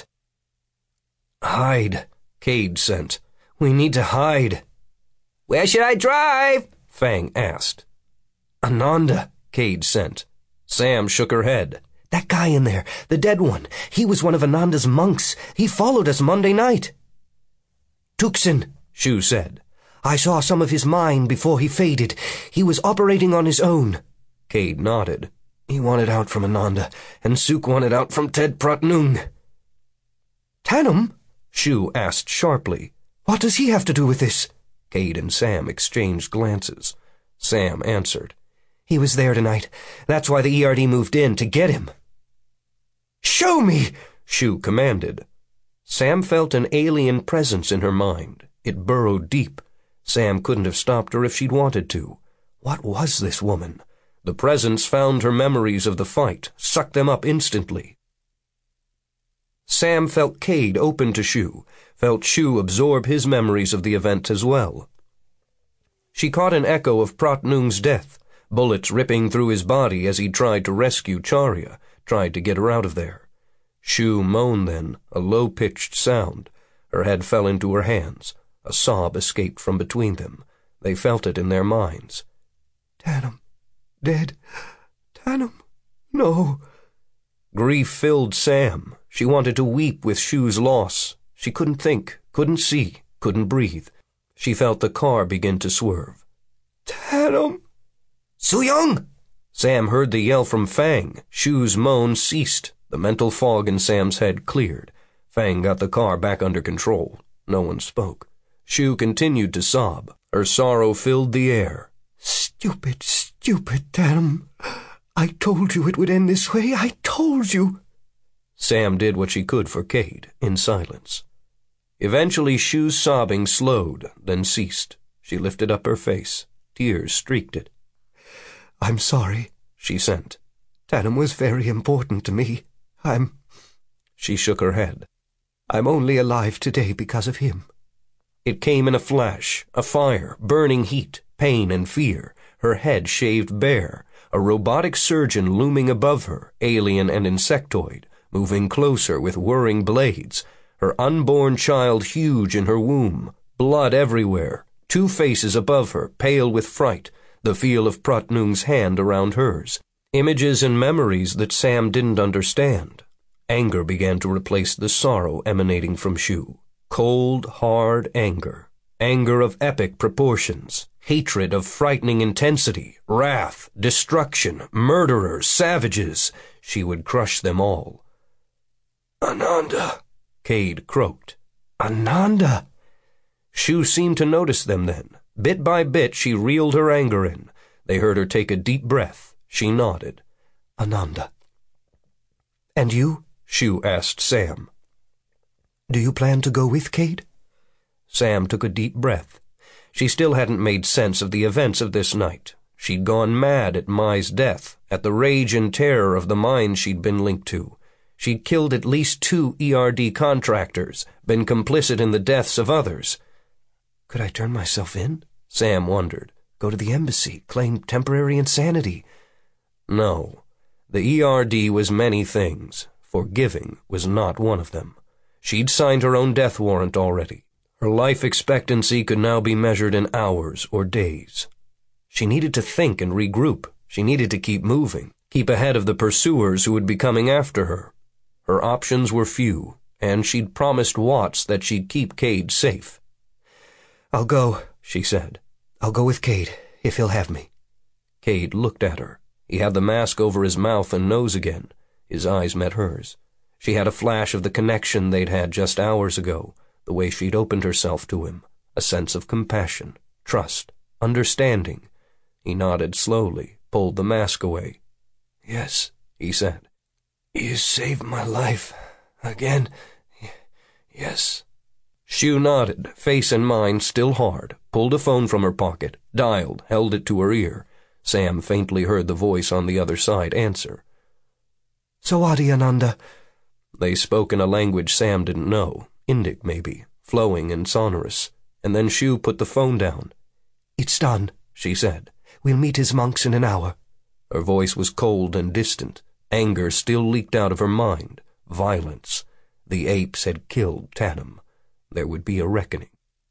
[SPEAKER 1] Hide, Cade sent. We need to hide.
[SPEAKER 2] Where should I drive?
[SPEAKER 1] Fang asked.
[SPEAKER 6] Ananda,
[SPEAKER 1] Cade sent. Sam shook her head.
[SPEAKER 6] That guy in there, the dead one, he was one of Ananda's monks. He followed us Monday night. Tucson,
[SPEAKER 1] Shu said.
[SPEAKER 6] I saw some of his mind before he faded. He was operating on his own.
[SPEAKER 1] Cade nodded.
[SPEAKER 6] He wanted out from Ananda, and Suk wanted out from Ted Protnoong. Tanum?
[SPEAKER 1] Shu asked sharply.
[SPEAKER 6] What does he have to do with this?
[SPEAKER 1] Cade and Sam exchanged glances. Sam answered.
[SPEAKER 6] He was there tonight. That's why the ERD moved in, to get him. Show me!
[SPEAKER 1] Shu commanded. Sam felt an alien presence in her mind. It burrowed deep. Sam couldn't have stopped her if she'd wanted to. What was this woman? The presence found her memories of the fight, sucked them up instantly. Sam felt Cade open to Shu, felt Shu absorb his memories of the event as well. She caught an echo of Protnoong's death, bullets ripping through his body as he tried to rescue Charya, tried to get her out of there. Shu moaned then, a low-pitched sound. Her head fell into her hands. A sob escaped from between them. They felt it in their minds.
[SPEAKER 6] Tanum, dead. Tanum, no.
[SPEAKER 1] Grief filled Sam. She wanted to weep with Shu's loss. She couldn't think, couldn't see, couldn't breathe. She felt the car begin to swerve.
[SPEAKER 6] Tanum!
[SPEAKER 2] Su-young!
[SPEAKER 1] Sam heard the yell from Fang. Shu's moan ceased. The mental fog in Sam's head cleared. Fang got the car back under control. No one spoke. Shu continued to sob. Her sorrow filled the air.
[SPEAKER 6] Stupid, stupid Tanum. I told you it would end this way. I told you.
[SPEAKER 1] Sam did what she could for Cade, in silence. Eventually Shu's sobbing slowed, then ceased. She lifted up her face. Tears streaked it.
[SPEAKER 6] I'm sorry, she sent. Tanum was very important to me.
[SPEAKER 1] She shook her head.
[SPEAKER 6] I'm only alive today because of him.
[SPEAKER 1] It came in a flash, a fire, burning heat, pain and fear, her head shaved bare, a robotic surgeon looming above her, alien and insectoid, moving closer with whirring blades, her unborn child huge in her womb, blood everywhere, two faces above her, pale with fright, the feel of Protnoong's hand around hers, images and memories that Sam didn't understand. Anger began to replace the sorrow emanating from Shu. Cold, hard anger. Anger of epic proportions. Hatred of frightening intensity. Wrath, destruction, murderers, savages. She would crush them all.
[SPEAKER 5] Ananda,
[SPEAKER 1] Cade croaked.
[SPEAKER 6] Ananda!
[SPEAKER 1] Shu seemed to notice them then. Bit by bit she reeled her anger in. They heard her take a deep breath. She nodded.
[SPEAKER 6] Ananda. And you?
[SPEAKER 1] Shu asked Sam.
[SPEAKER 6] Do you plan to go with Cade?
[SPEAKER 1] Sam took a deep breath. She still hadn't made sense of the events of this night. She'd gone mad at Mai's death, at the rage and terror of the mines she'd been linked to. She'd killed at least 2 ERD contractors, been complicit in the deaths of others.
[SPEAKER 6] Could I turn myself in?
[SPEAKER 1] Sam wondered.
[SPEAKER 6] Go to the embassy, claim temporary insanity.
[SPEAKER 1] No. The ERD was many things. Forgiving was not one of them. She'd signed her own death warrant already. Her life expectancy could now be measured in hours or days. She needed to think and regroup. She needed to keep moving, keep ahead of the pursuers who would be coming after her. Her options were few, and she'd promised Watts that she'd keep Cade safe.
[SPEAKER 6] I'll go, she said. I'll go with Cade, if he'll have me.
[SPEAKER 1] Cade looked at her. He had the mask over his mouth and nose again. His eyes met hers. She had a flash of the connection they'd had just hours ago, the way she'd opened herself to him, a sense of compassion, trust, understanding. He nodded slowly, pulled the mask away.
[SPEAKER 5] Yes,
[SPEAKER 1] he said.
[SPEAKER 5] You saved my life. Again. Yes.
[SPEAKER 1] Shue nodded, face and mind still hard, pulled a phone from her pocket, dialed, held it to her ear. Sam faintly heard the voice on the other side answer.
[SPEAKER 6] Sawadi, Ananda.
[SPEAKER 1] They spoke in a language Sam didn't know, Indic maybe, flowing and sonorous, and then Shue put the phone down.
[SPEAKER 6] It's done, she said. We'll meet his monks in an hour.
[SPEAKER 1] Her voice was cold and distant. Anger still leaked out of her mind. Violence. The apes had killed Tanum. There would be a reckoning.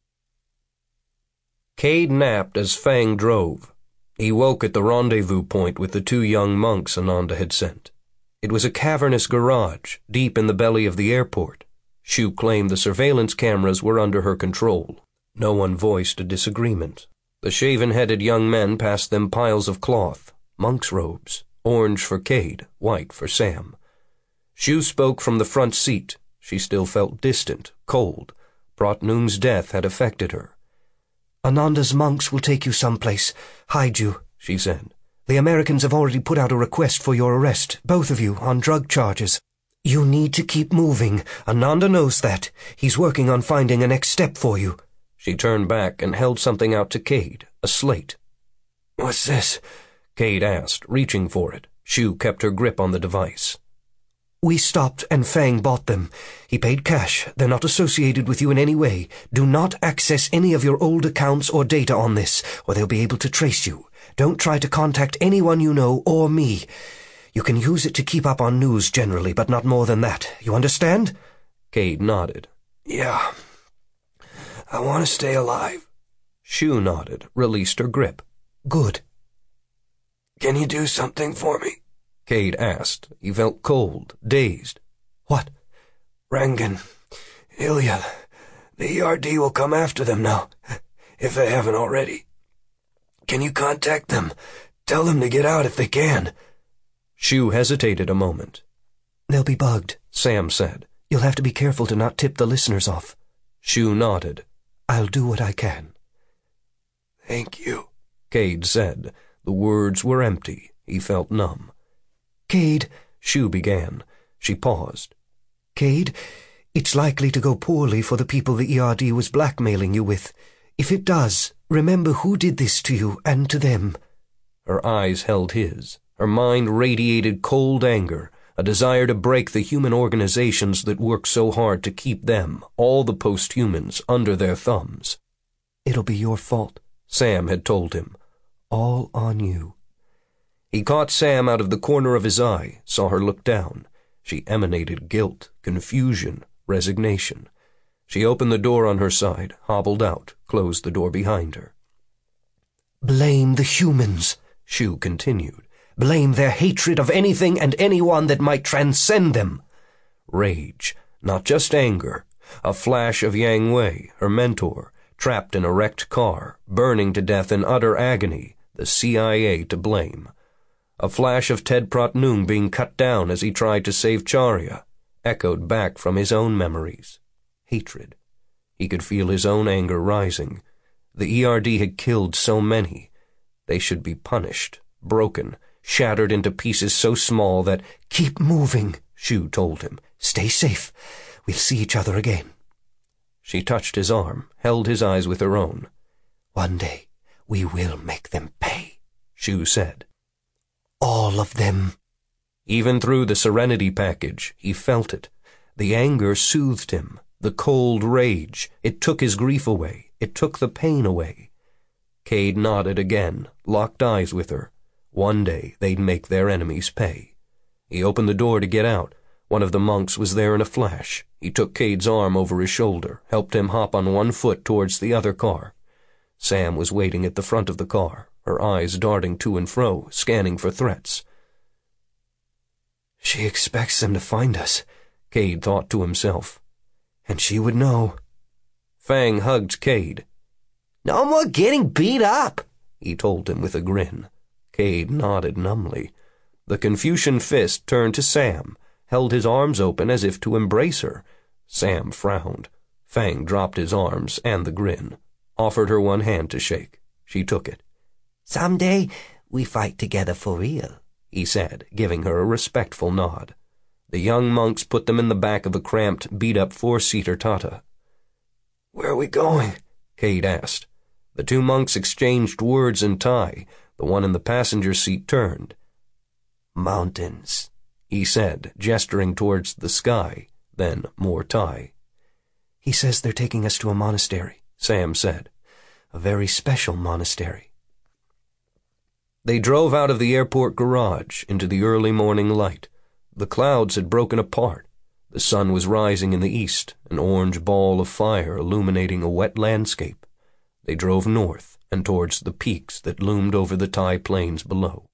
[SPEAKER 1] Cade napped as Fang drove. He woke at the rendezvous point with the 2 young monks Ananda had sent. It was a cavernous garage, deep in the belly of the airport. Shue claimed the surveillance cameras were under her control. No one voiced a disagreement. The shaven-headed young men passed them piles of cloth, monks' robes, orange for Cade, white for Sam. Shue spoke from the front seat. She still felt distant, cold. Bratnung's death had affected her.
[SPEAKER 6] Ananda's monks will take you someplace, hide you, she said. The Americans have already put out a request for your arrest, both of you, on drug charges. You need to keep moving. Ananda knows that. He's working on finding a next step for you.
[SPEAKER 1] She turned back and held something out to Cade, a slate.
[SPEAKER 5] What's this?
[SPEAKER 1] Cade asked, reaching for it. Shue kept her grip on the device.
[SPEAKER 6] We stopped and Fang bought them. He paid cash. They're not associated with you in any way. Do not access any of your old accounts or data on this, or they'll be able to trace you. Don't try to contact anyone you know or me. You can use it to keep up on news generally, but not more than that. You understand?
[SPEAKER 1] Cade nodded.
[SPEAKER 5] Yeah. I want to stay alive.
[SPEAKER 1] Shue nodded, released her grip.
[SPEAKER 6] Good.
[SPEAKER 5] Can you do something for me?
[SPEAKER 1] Cade asked. He felt cold, dazed.
[SPEAKER 6] What?
[SPEAKER 5] Rangan, Ilya, the ERD will come after them now, if they haven't already. Can you contact them? Tell them to get out if they can.
[SPEAKER 1] Shue hesitated a moment.
[SPEAKER 6] They'll be bugged,
[SPEAKER 1] Sam said.
[SPEAKER 6] You'll have to be careful to not tip the listeners off.
[SPEAKER 1] Shue nodded.
[SPEAKER 6] I'll do what I can.
[SPEAKER 5] Thank you,
[SPEAKER 1] Cade said. The words were empty. He felt numb.
[SPEAKER 6] Cade,
[SPEAKER 1] Shue began. She paused.
[SPEAKER 6] Cade, it's likely to go poorly for the people the ERD was blackmailing you with. If it does, remember who did this to you and to them.
[SPEAKER 1] Her eyes held his. Her mind radiated cold anger, a desire to break the human organizations that work so hard to keep them, all the post-humans, under their thumbs.
[SPEAKER 6] It'll be your fault,
[SPEAKER 1] Sam had told him.
[SPEAKER 6] All on you.
[SPEAKER 1] He caught Sam out of the corner of his eye, saw her look down. She emanated guilt, confusion, resignation. She opened the door on her side, hobbled out, closed the door behind her.
[SPEAKER 6] Blame the humans, Shue continued. Blame their hatred of anything and anyone that might transcend them.
[SPEAKER 1] Rage, not just anger. A flash of Yang Wei, her mentor, trapped in a wrecked car, burning to death in utter agony, the CIA to blame. A flash of Ted Bratnung being cut down as he tried to save Charya, echoed back from his own memories. Hatred. He could feel his own anger rising. The ERD had killed so many. They should be punished, broken, shattered into pieces so small that—
[SPEAKER 6] Keep moving, Shue told him. Stay safe. We'll see each other again.
[SPEAKER 1] She touched his arm, held his eyes with her own.
[SPEAKER 6] One day, we will make them pay,
[SPEAKER 1] Shue said.
[SPEAKER 6] All of them.
[SPEAKER 1] Even through the Serenity package, he felt it. The anger soothed him. The cold rage. It took his grief away. It took the pain away. Cade nodded again, locked eyes with her. One day they'd make their enemies pay. He opened the door to get out. One of the monks was there in a flash. He took Cade's arm over his shoulder, helped him hop on one foot towards the other car. Sam was waiting at the front of the car, her eyes darting to and fro, scanning for threats.
[SPEAKER 6] She expects them to find us, Cade thought to himself. And she would know.
[SPEAKER 1] Fang hugged Cade.
[SPEAKER 2] No more getting beat up,
[SPEAKER 1] he told him with a grin. Cade nodded numbly. The Confucian fist turned to Sam, held his arms open as if to embrace her. Sam frowned. Fang dropped his arms and the grin, offered her one hand to shake. She took it.
[SPEAKER 2] Someday we fight together for real,
[SPEAKER 1] he said, giving her a respectful nod. The young monks put them in the back of a cramped, beat-up four-seater Tata.
[SPEAKER 5] Where are we going?
[SPEAKER 1] Cade asked. The two monks exchanged words in Thai. The one in the passenger seat turned.
[SPEAKER 6] Mountains,
[SPEAKER 1] he said, gesturing towards the sky, then more Thai.
[SPEAKER 6] He says they're taking us to a monastery,
[SPEAKER 1] Sam said.
[SPEAKER 6] A very special monastery.
[SPEAKER 1] They drove out of the airport garage into the early morning light. The clouds had broken apart. The sun was rising in the east, an orange ball of fire illuminating a wet landscape. They drove north and towards the peaks that loomed over the Thai plains below.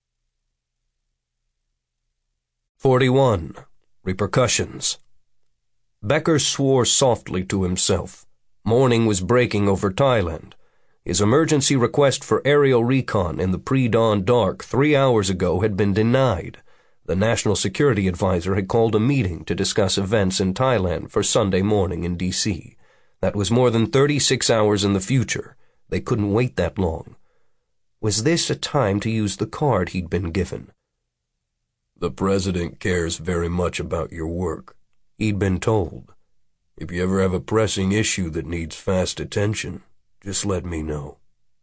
[SPEAKER 1] 41. Repercussions. Becker swore softly to himself. Morning was breaking over Thailand. His emergency request for aerial recon in the pre-dawn dark 3 hours ago had been denied. The National Security Advisor had called a meeting to discuss events in Thailand for Sunday morning in D.C. That was more than 36 hours in the future. They couldn't wait that long. Was this a time to use the card he'd been given?
[SPEAKER 3] The President cares very much about your work,
[SPEAKER 1] he'd been told.
[SPEAKER 3] If you ever have a pressing issue that needs fast attention, just let me know.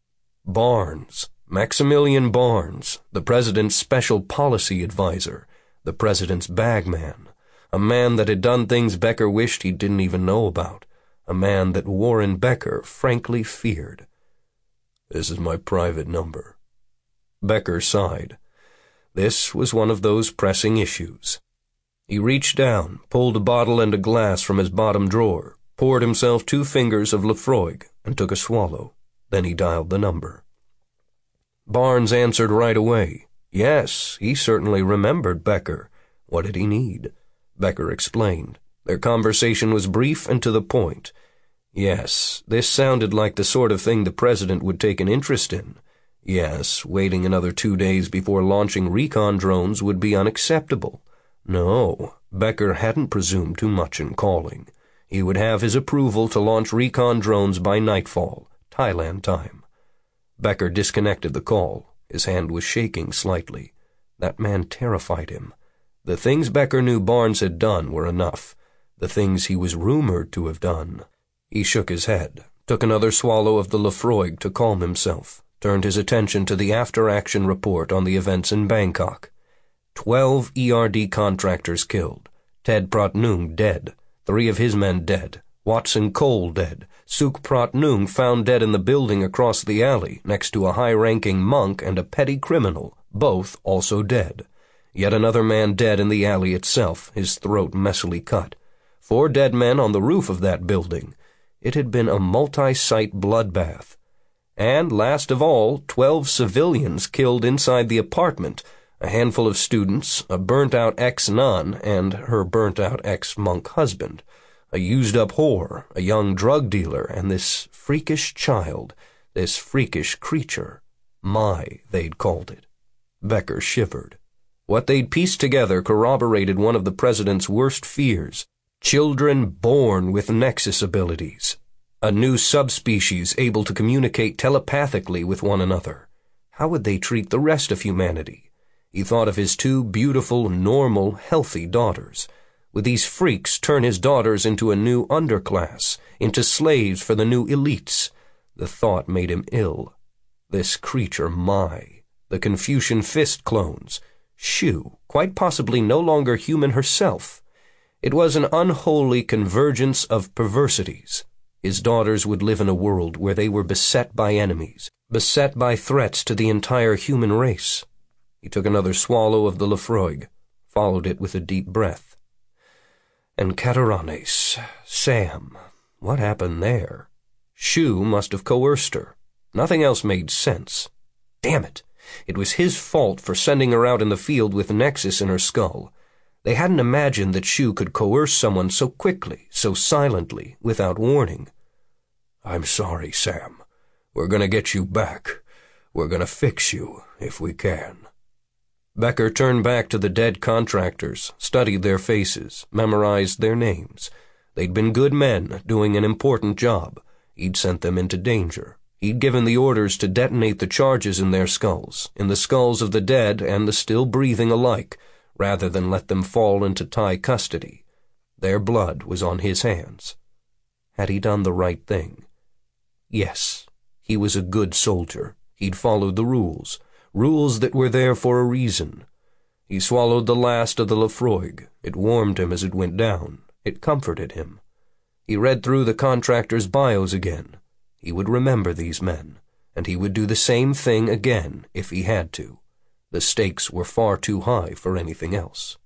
[SPEAKER 1] Barnes, Maximilian Barnes, the President's special policy advisor, the President's bagman, a man that had done things Becker wished he didn't even know about, a man that Warren Becker frankly feared.
[SPEAKER 3] This is my private number.
[SPEAKER 1] Becker sighed. This was one of those pressing issues. He reached down, pulled a bottle and a glass from his bottom drawer, poured himself 2 fingers of Lefroy, and took a swallow. Then he dialed the number. Barnes answered right away. Yes, he certainly remembered Becker. What did he need? Becker explained. Their conversation was brief and to the point. Yes, this sounded like the sort of thing the President would take an interest in. Yes, waiting another 2 days before launching recon drones would be unacceptable. No, Becker hadn't presumed too much in calling. He would have his approval to launch recon drones by nightfall, Thailand time. Becker disconnected the call. His hand was shaking slightly. That man terrified him. The things Becker knew Barnes had done were enough. The things he was rumored to have done. He shook his head, took another swallow of the Lefroy to calm himself, turned his attention to the after-action report on the events in Bangkok. 12 ERD contractors killed. Ted Prat Nung dead. 3 of his men dead. Watson Cole dead. Suk Prat Nung found dead in the building across the alley, next to a high-ranking monk and a petty criminal, both also dead. Yet another man dead in the alley itself, his throat messily cut. 4 dead men on the roof of that building. It had been a multi-site bloodbath. And, last of all, 12 civilians killed inside the apartment, a handful of students, a burnt-out ex-nun, and her burnt-out ex-monk husband, a used-up whore, a young drug dealer, and this freakish child, this freakish creature. Mai, they'd called it. Becker shivered. What they'd pieced together corroborated one of the President's worst fears. Children born with Nexus abilities. A new subspecies able to communicate telepathically with one another. How would they treat the rest of humanity? He thought of his 2 beautiful, normal, healthy daughters. Would these freaks turn his daughters into a new underclass, into slaves for the new elites? The thought made him ill. This creature, Mai, the Confucian Fist clones, Shu, quite possibly no longer human herself. It was an unholy convergence of perversities. His daughters would live in a world where they were beset by enemies, beset by threats to the entire human race. He took another swallow of the Laphroaig, followed it with a deep breath. And Caterannes, Sam, what happened there? Shu must have coerced her. Nothing else made sense. Damn it! It was his fault for sending her out in the field with Nexus in her skull. They hadn't imagined that Shu could coerce someone so quickly, so silently, without warning.
[SPEAKER 3] I'm sorry, Sam. We're gonna get you back. We're gonna fix you, if we can.
[SPEAKER 1] Becker turned back to the dead contractors, studied their faces, memorized their names. They'd been good men, doing an important job. He'd sent them into danger. He'd given the orders to detonate the charges in their skulls, in the skulls of the dead and the still breathing alike, rather than let them fall into Thai custody. Their blood was on his hands. Had he done the right thing? Yes, he was a good soldier. He'd followed the rules that were there for a reason. He swallowed the last of the Laphroaig. It warmed him as it went down. It comforted him. He read through the contractors' bios again. He would remember these men, and he would do the same thing again if he had to. The stakes were far too high for anything else.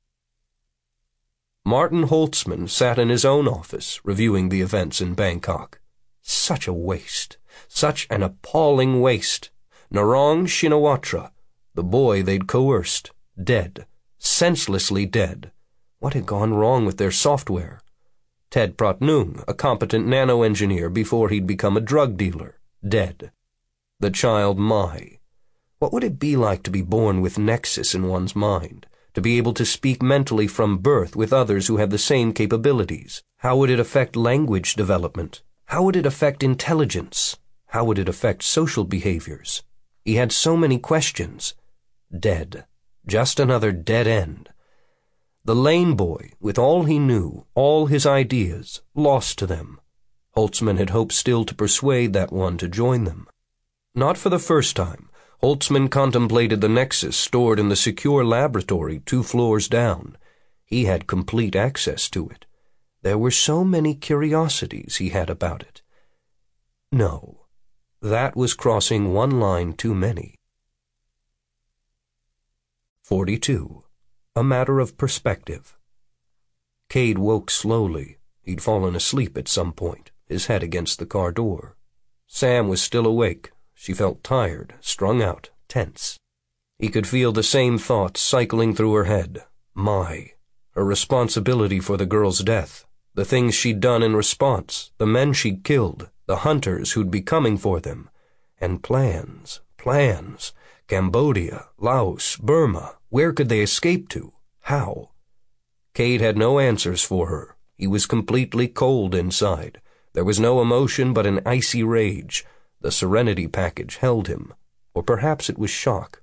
[SPEAKER 1] Martin Holtzman sat in his own office, reviewing the events in Bangkok. Such a waste. Such an appalling waste. Narong Shinawatra, the boy they'd coerced, dead, senselessly dead. What had gone wrong with their software? Ted Pratnung, a competent nano-engineer before he'd become a drug dealer, dead. The child Mai. What would it be like to be born with Nexus in one's mind, to be able to speak mentally from birth with others who had the same capabilities? How would it affect language development? How would it affect intelligence? How would it affect social behaviors? He had so many questions. Dead. Just another dead end. The lame boy, with all he knew, all his ideas, lost to them. Holtzman had hoped still to persuade that one to join them. Not for the first time, Holtzman contemplated the Nexus stored in the secure laboratory 2 floors down. He had complete access to it. There were so many curiosities he had about it. No. That was crossing one line too many. 42. A matter of perspective. Cade woke slowly. He'd fallen asleep at some point, his head against the car door. Sam was still awake. She felt tired, strung out, tense. He could feel the same thoughts cycling through her head. Her responsibility for the girl's death, the things she'd done in response, the men she'd killed, the hunters who'd be coming for them, and plans. Cambodia, Laos, Burma, where could they escape to? How? Cade had no answers for her. He was completely cold inside. There was no emotion but an icy rage. The Serenity package held him, or perhaps it was shock.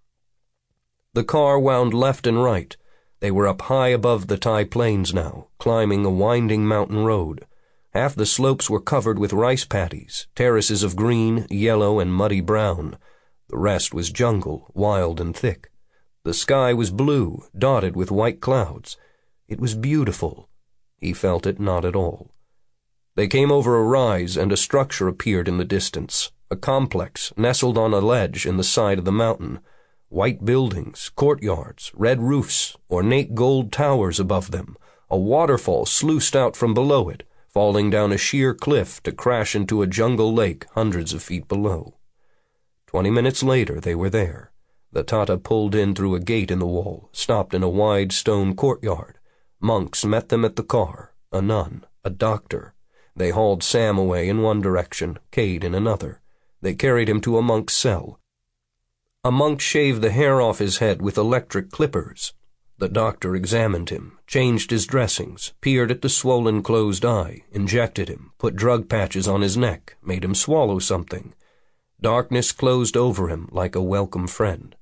[SPEAKER 1] The car wound left and right. They were up high above the Thai plains now, climbing a winding mountain road. Half the slopes were covered with rice paddies, terraces of green, yellow, and muddy brown. The rest was jungle, wild and thick. The sky was blue, dotted with white clouds. It was beautiful. He felt it not at all. They came over a rise, and a structure appeared in the distance, a complex nestled on a ledge in the side of the mountain. White buildings, courtyards, red roofs, ornate gold towers above them. A waterfall sluiced out from below it, falling down a sheer cliff to crash into a jungle lake hundreds of feet below. 20 minutes later they were there. The Tata pulled in through a gate in the wall, stopped in a wide stone courtyard. Monks met them at the car, a nun, a doctor. They hauled Sam away in one direction, Cade in another. They carried him to a monk's cell. A monk shaved the hair off his head with electric clippers. The doctor examined him, changed his dressings, peered at the swollen closed eye, injected him, put drug patches on his neck, made him swallow something. Darkness closed over him like a welcome friend.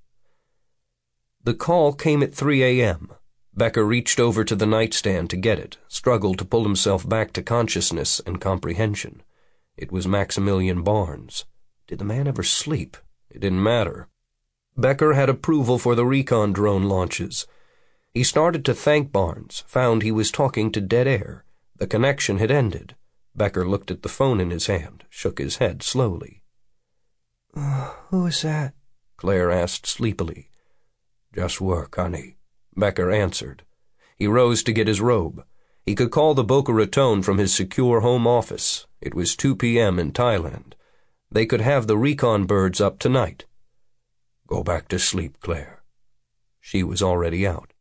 [SPEAKER 1] The call came at 3 a.m. Becker reached over to the nightstand to get it, struggled to pull himself back to consciousness and comprehension. It was Maximilian Barnes. Did the man ever sleep? It didn't matter. Becker had approval for the recon drone launches. He started to thank Barnes, found he was talking to dead air. The connection had ended. Becker looked at the phone in his hand, shook his head slowly.
[SPEAKER 6] Who is that?
[SPEAKER 1] Claire asked sleepily. Just work, honey, Becker answered. He rose to get his robe. He could call the Boca Raton from his secure home office. It was 2 p.m. in Thailand. They could have the recon birds up tonight. Go back to sleep, Claire. She was already out.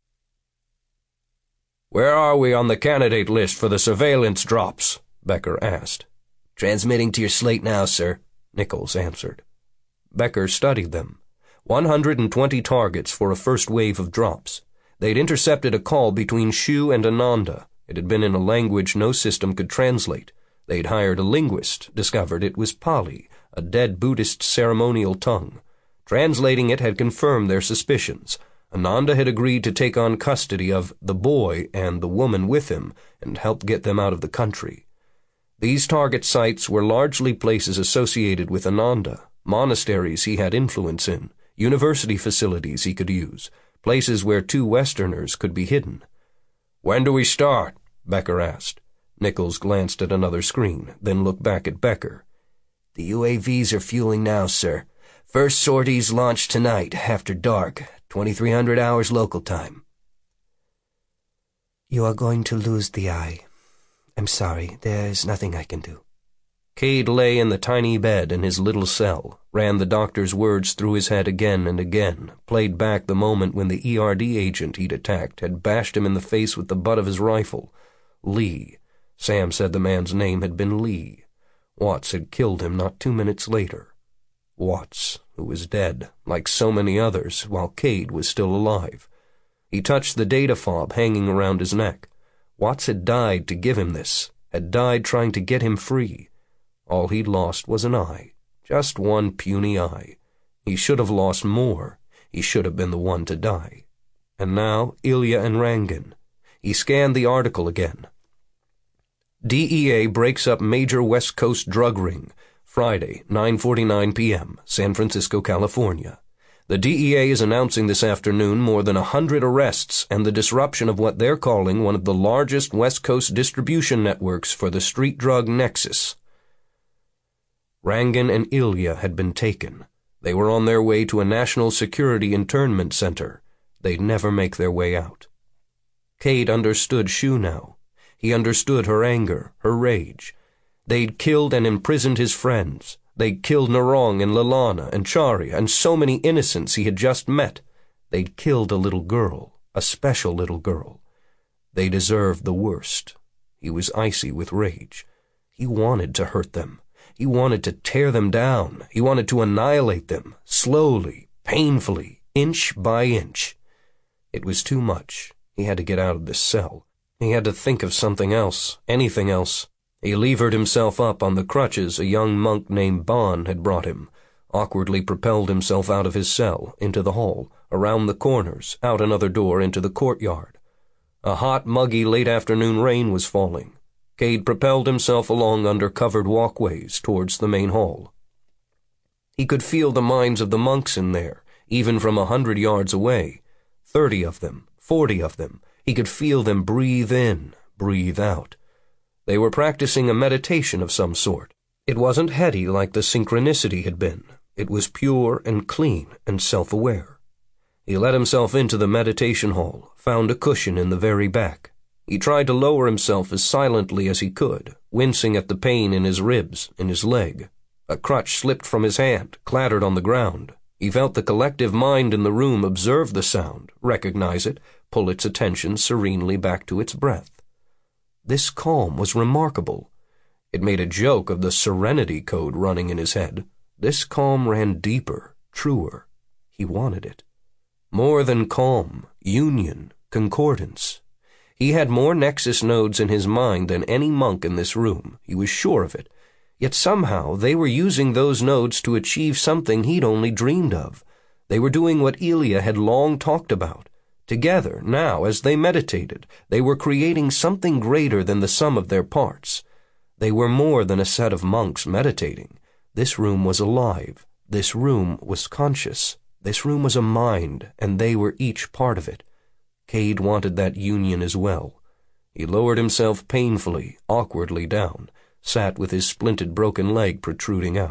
[SPEAKER 1] Where are we on the candidate list for the surveillance drops? Becker asked.
[SPEAKER 2] Transmitting to your slate now, sir,
[SPEAKER 1] Nichols answered. Becker studied them. 120 targets for a first wave of drops. They'd intercepted a call between Shu and Ananda. It had been in a language no system could translate. They'd hired a linguist, discovered it was Pali, a dead Buddhist ceremonial tongue. Translating it had confirmed their suspicions. Ananda had agreed to take on custody of the boy and the woman with him and help get them out of the country. These target sites were largely places associated with Ananda, monasteries he had influence in, university facilities he could use, places where 2 Westerners could be hidden. When do we start? Becker asked. Nichols glanced at another screen, then looked back at Becker.
[SPEAKER 2] The UAVs are fueling now, sir. First sorties launched tonight, after dark, 2300 hours local time.
[SPEAKER 6] You are going to lose the eye. I'm sorry, there's nothing I can do.
[SPEAKER 1] Cade lay in the tiny bed in his little cell, ran the doctor's words through his head again and again, played back the moment when the ERD agent he'd attacked had bashed him in the face with the butt of his rifle. Lee. Sam said the man's name had been Lee. Watts had killed him not 2 minutes later. Watts, who was dead, like so many others, while Cade was still alive. He touched the data fob hanging around his neck. Watts had died to give him this, had died trying to get him free. All he'd lost was an eye, just one puny eye. He should have lost more. He should have been the one to die. And now, Ilya and Rangan. He scanned the article again. DEA breaks up major West Coast drug ring. Friday, 9:49 p.m., San Francisco, California. The DEA is announcing this afternoon more than 100 arrests and the disruption of what they're calling one of the largest West Coast distribution networks for the street drug nexus. Rangan and Ilya had been taken. They were on their way to a national security internment center. They'd never make their way out. Cade understood Shu now. He understood her anger, her rage. They'd killed and imprisoned his friends. They'd killed Narong and Lalana and Charya and so many innocents he had just met. They'd killed a little girl, a special little girl. They deserved the worst. He was icy with rage. He wanted to hurt them. He wanted to tear them down. He wanted to annihilate them, slowly, painfully, inch by inch. It was too much. He had to get out of this cell. He had to think of something else, anything else. He levered himself up on the crutches a young monk named Bon had brought him, awkwardly propelled himself out of his cell, into the hall, around the corners, out another door into the courtyard. A hot, muggy late-afternoon rain was falling. Cade propelled himself along under covered walkways towards the main hall. He could feel the minds of the monks in there, even from 100 yards away. 30 of them, 40 of them. He could feel them breathe in, breathe out. They were practicing a meditation of some sort. It wasn't heady like the synchronicity had been. It was pure and clean and self-aware. He let himself into the meditation hall, found a cushion in the very back. He tried to lower himself as silently as he could, wincing at the pain in his ribs, in his leg. A crutch slipped from his hand, clattered on the ground. He felt the collective mind in the room observe the sound, recognize it, pull its attention serenely back to its breath. This calm was remarkable. It made a joke of the serenity code running in his head. This calm ran deeper, truer. He wanted it. More than calm, union, concordance. He had more nexus nodes in his mind than any monk in this room. He was sure of it. Yet somehow they were using those nodes to achieve something he'd only dreamed of. They were doing what Ilya had long talked about. Together, now, as they meditated, they were creating something greater than the sum of their parts. They were more than a set of monks meditating. This room was alive. This room was conscious. This room was a mind, and they were each part of it. Cade wanted that union as well. He lowered himself painfully, awkwardly down, sat with his splinted broken leg protruding out.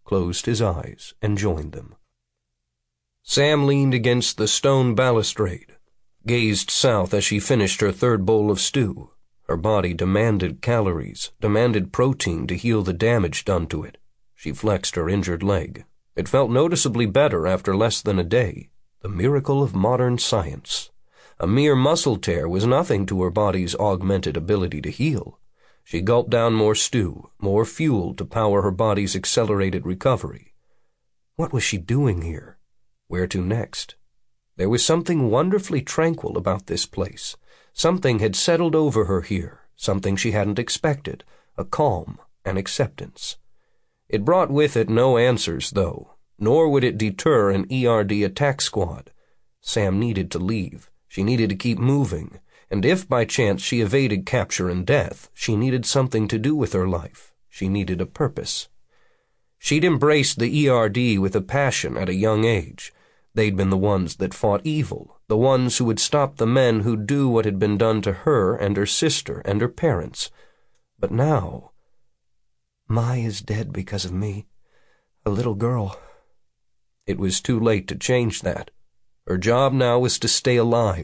[SPEAKER 1] closed his eyes, and joined them. Sam leaned against the stone balustrade, gazed south as she finished her third bowl of stew. Her body demanded calories, demanded protein to heal the damage done to it. She flexed her injured leg. It felt noticeably better after less than a day. The miracle of modern science. A mere muscle tear was nothing to her body's augmented ability to heal. She gulped down more stew, more fuel to power her body's accelerated recovery. What was she doing here? Where to next? There was something wonderfully tranquil about this place. Something had settled over her here, something she hadn't expected, a calm, an acceptance. It brought with it no answers, though, nor would it deter an ERD attack squad. Sam needed to leave. She needed to keep moving, and if by chance she evaded capture and death, she needed something to do with her life. She needed a purpose. She'd embraced the ERD with a passion at a young age. They'd been the ones that fought evil, the ones who would stop the men who'd do what had been done to her and her sister and her parents. But now,
[SPEAKER 6] Mai is dead because of me. A little girl.
[SPEAKER 1] It was too late to change that. Her job now was to stay alive.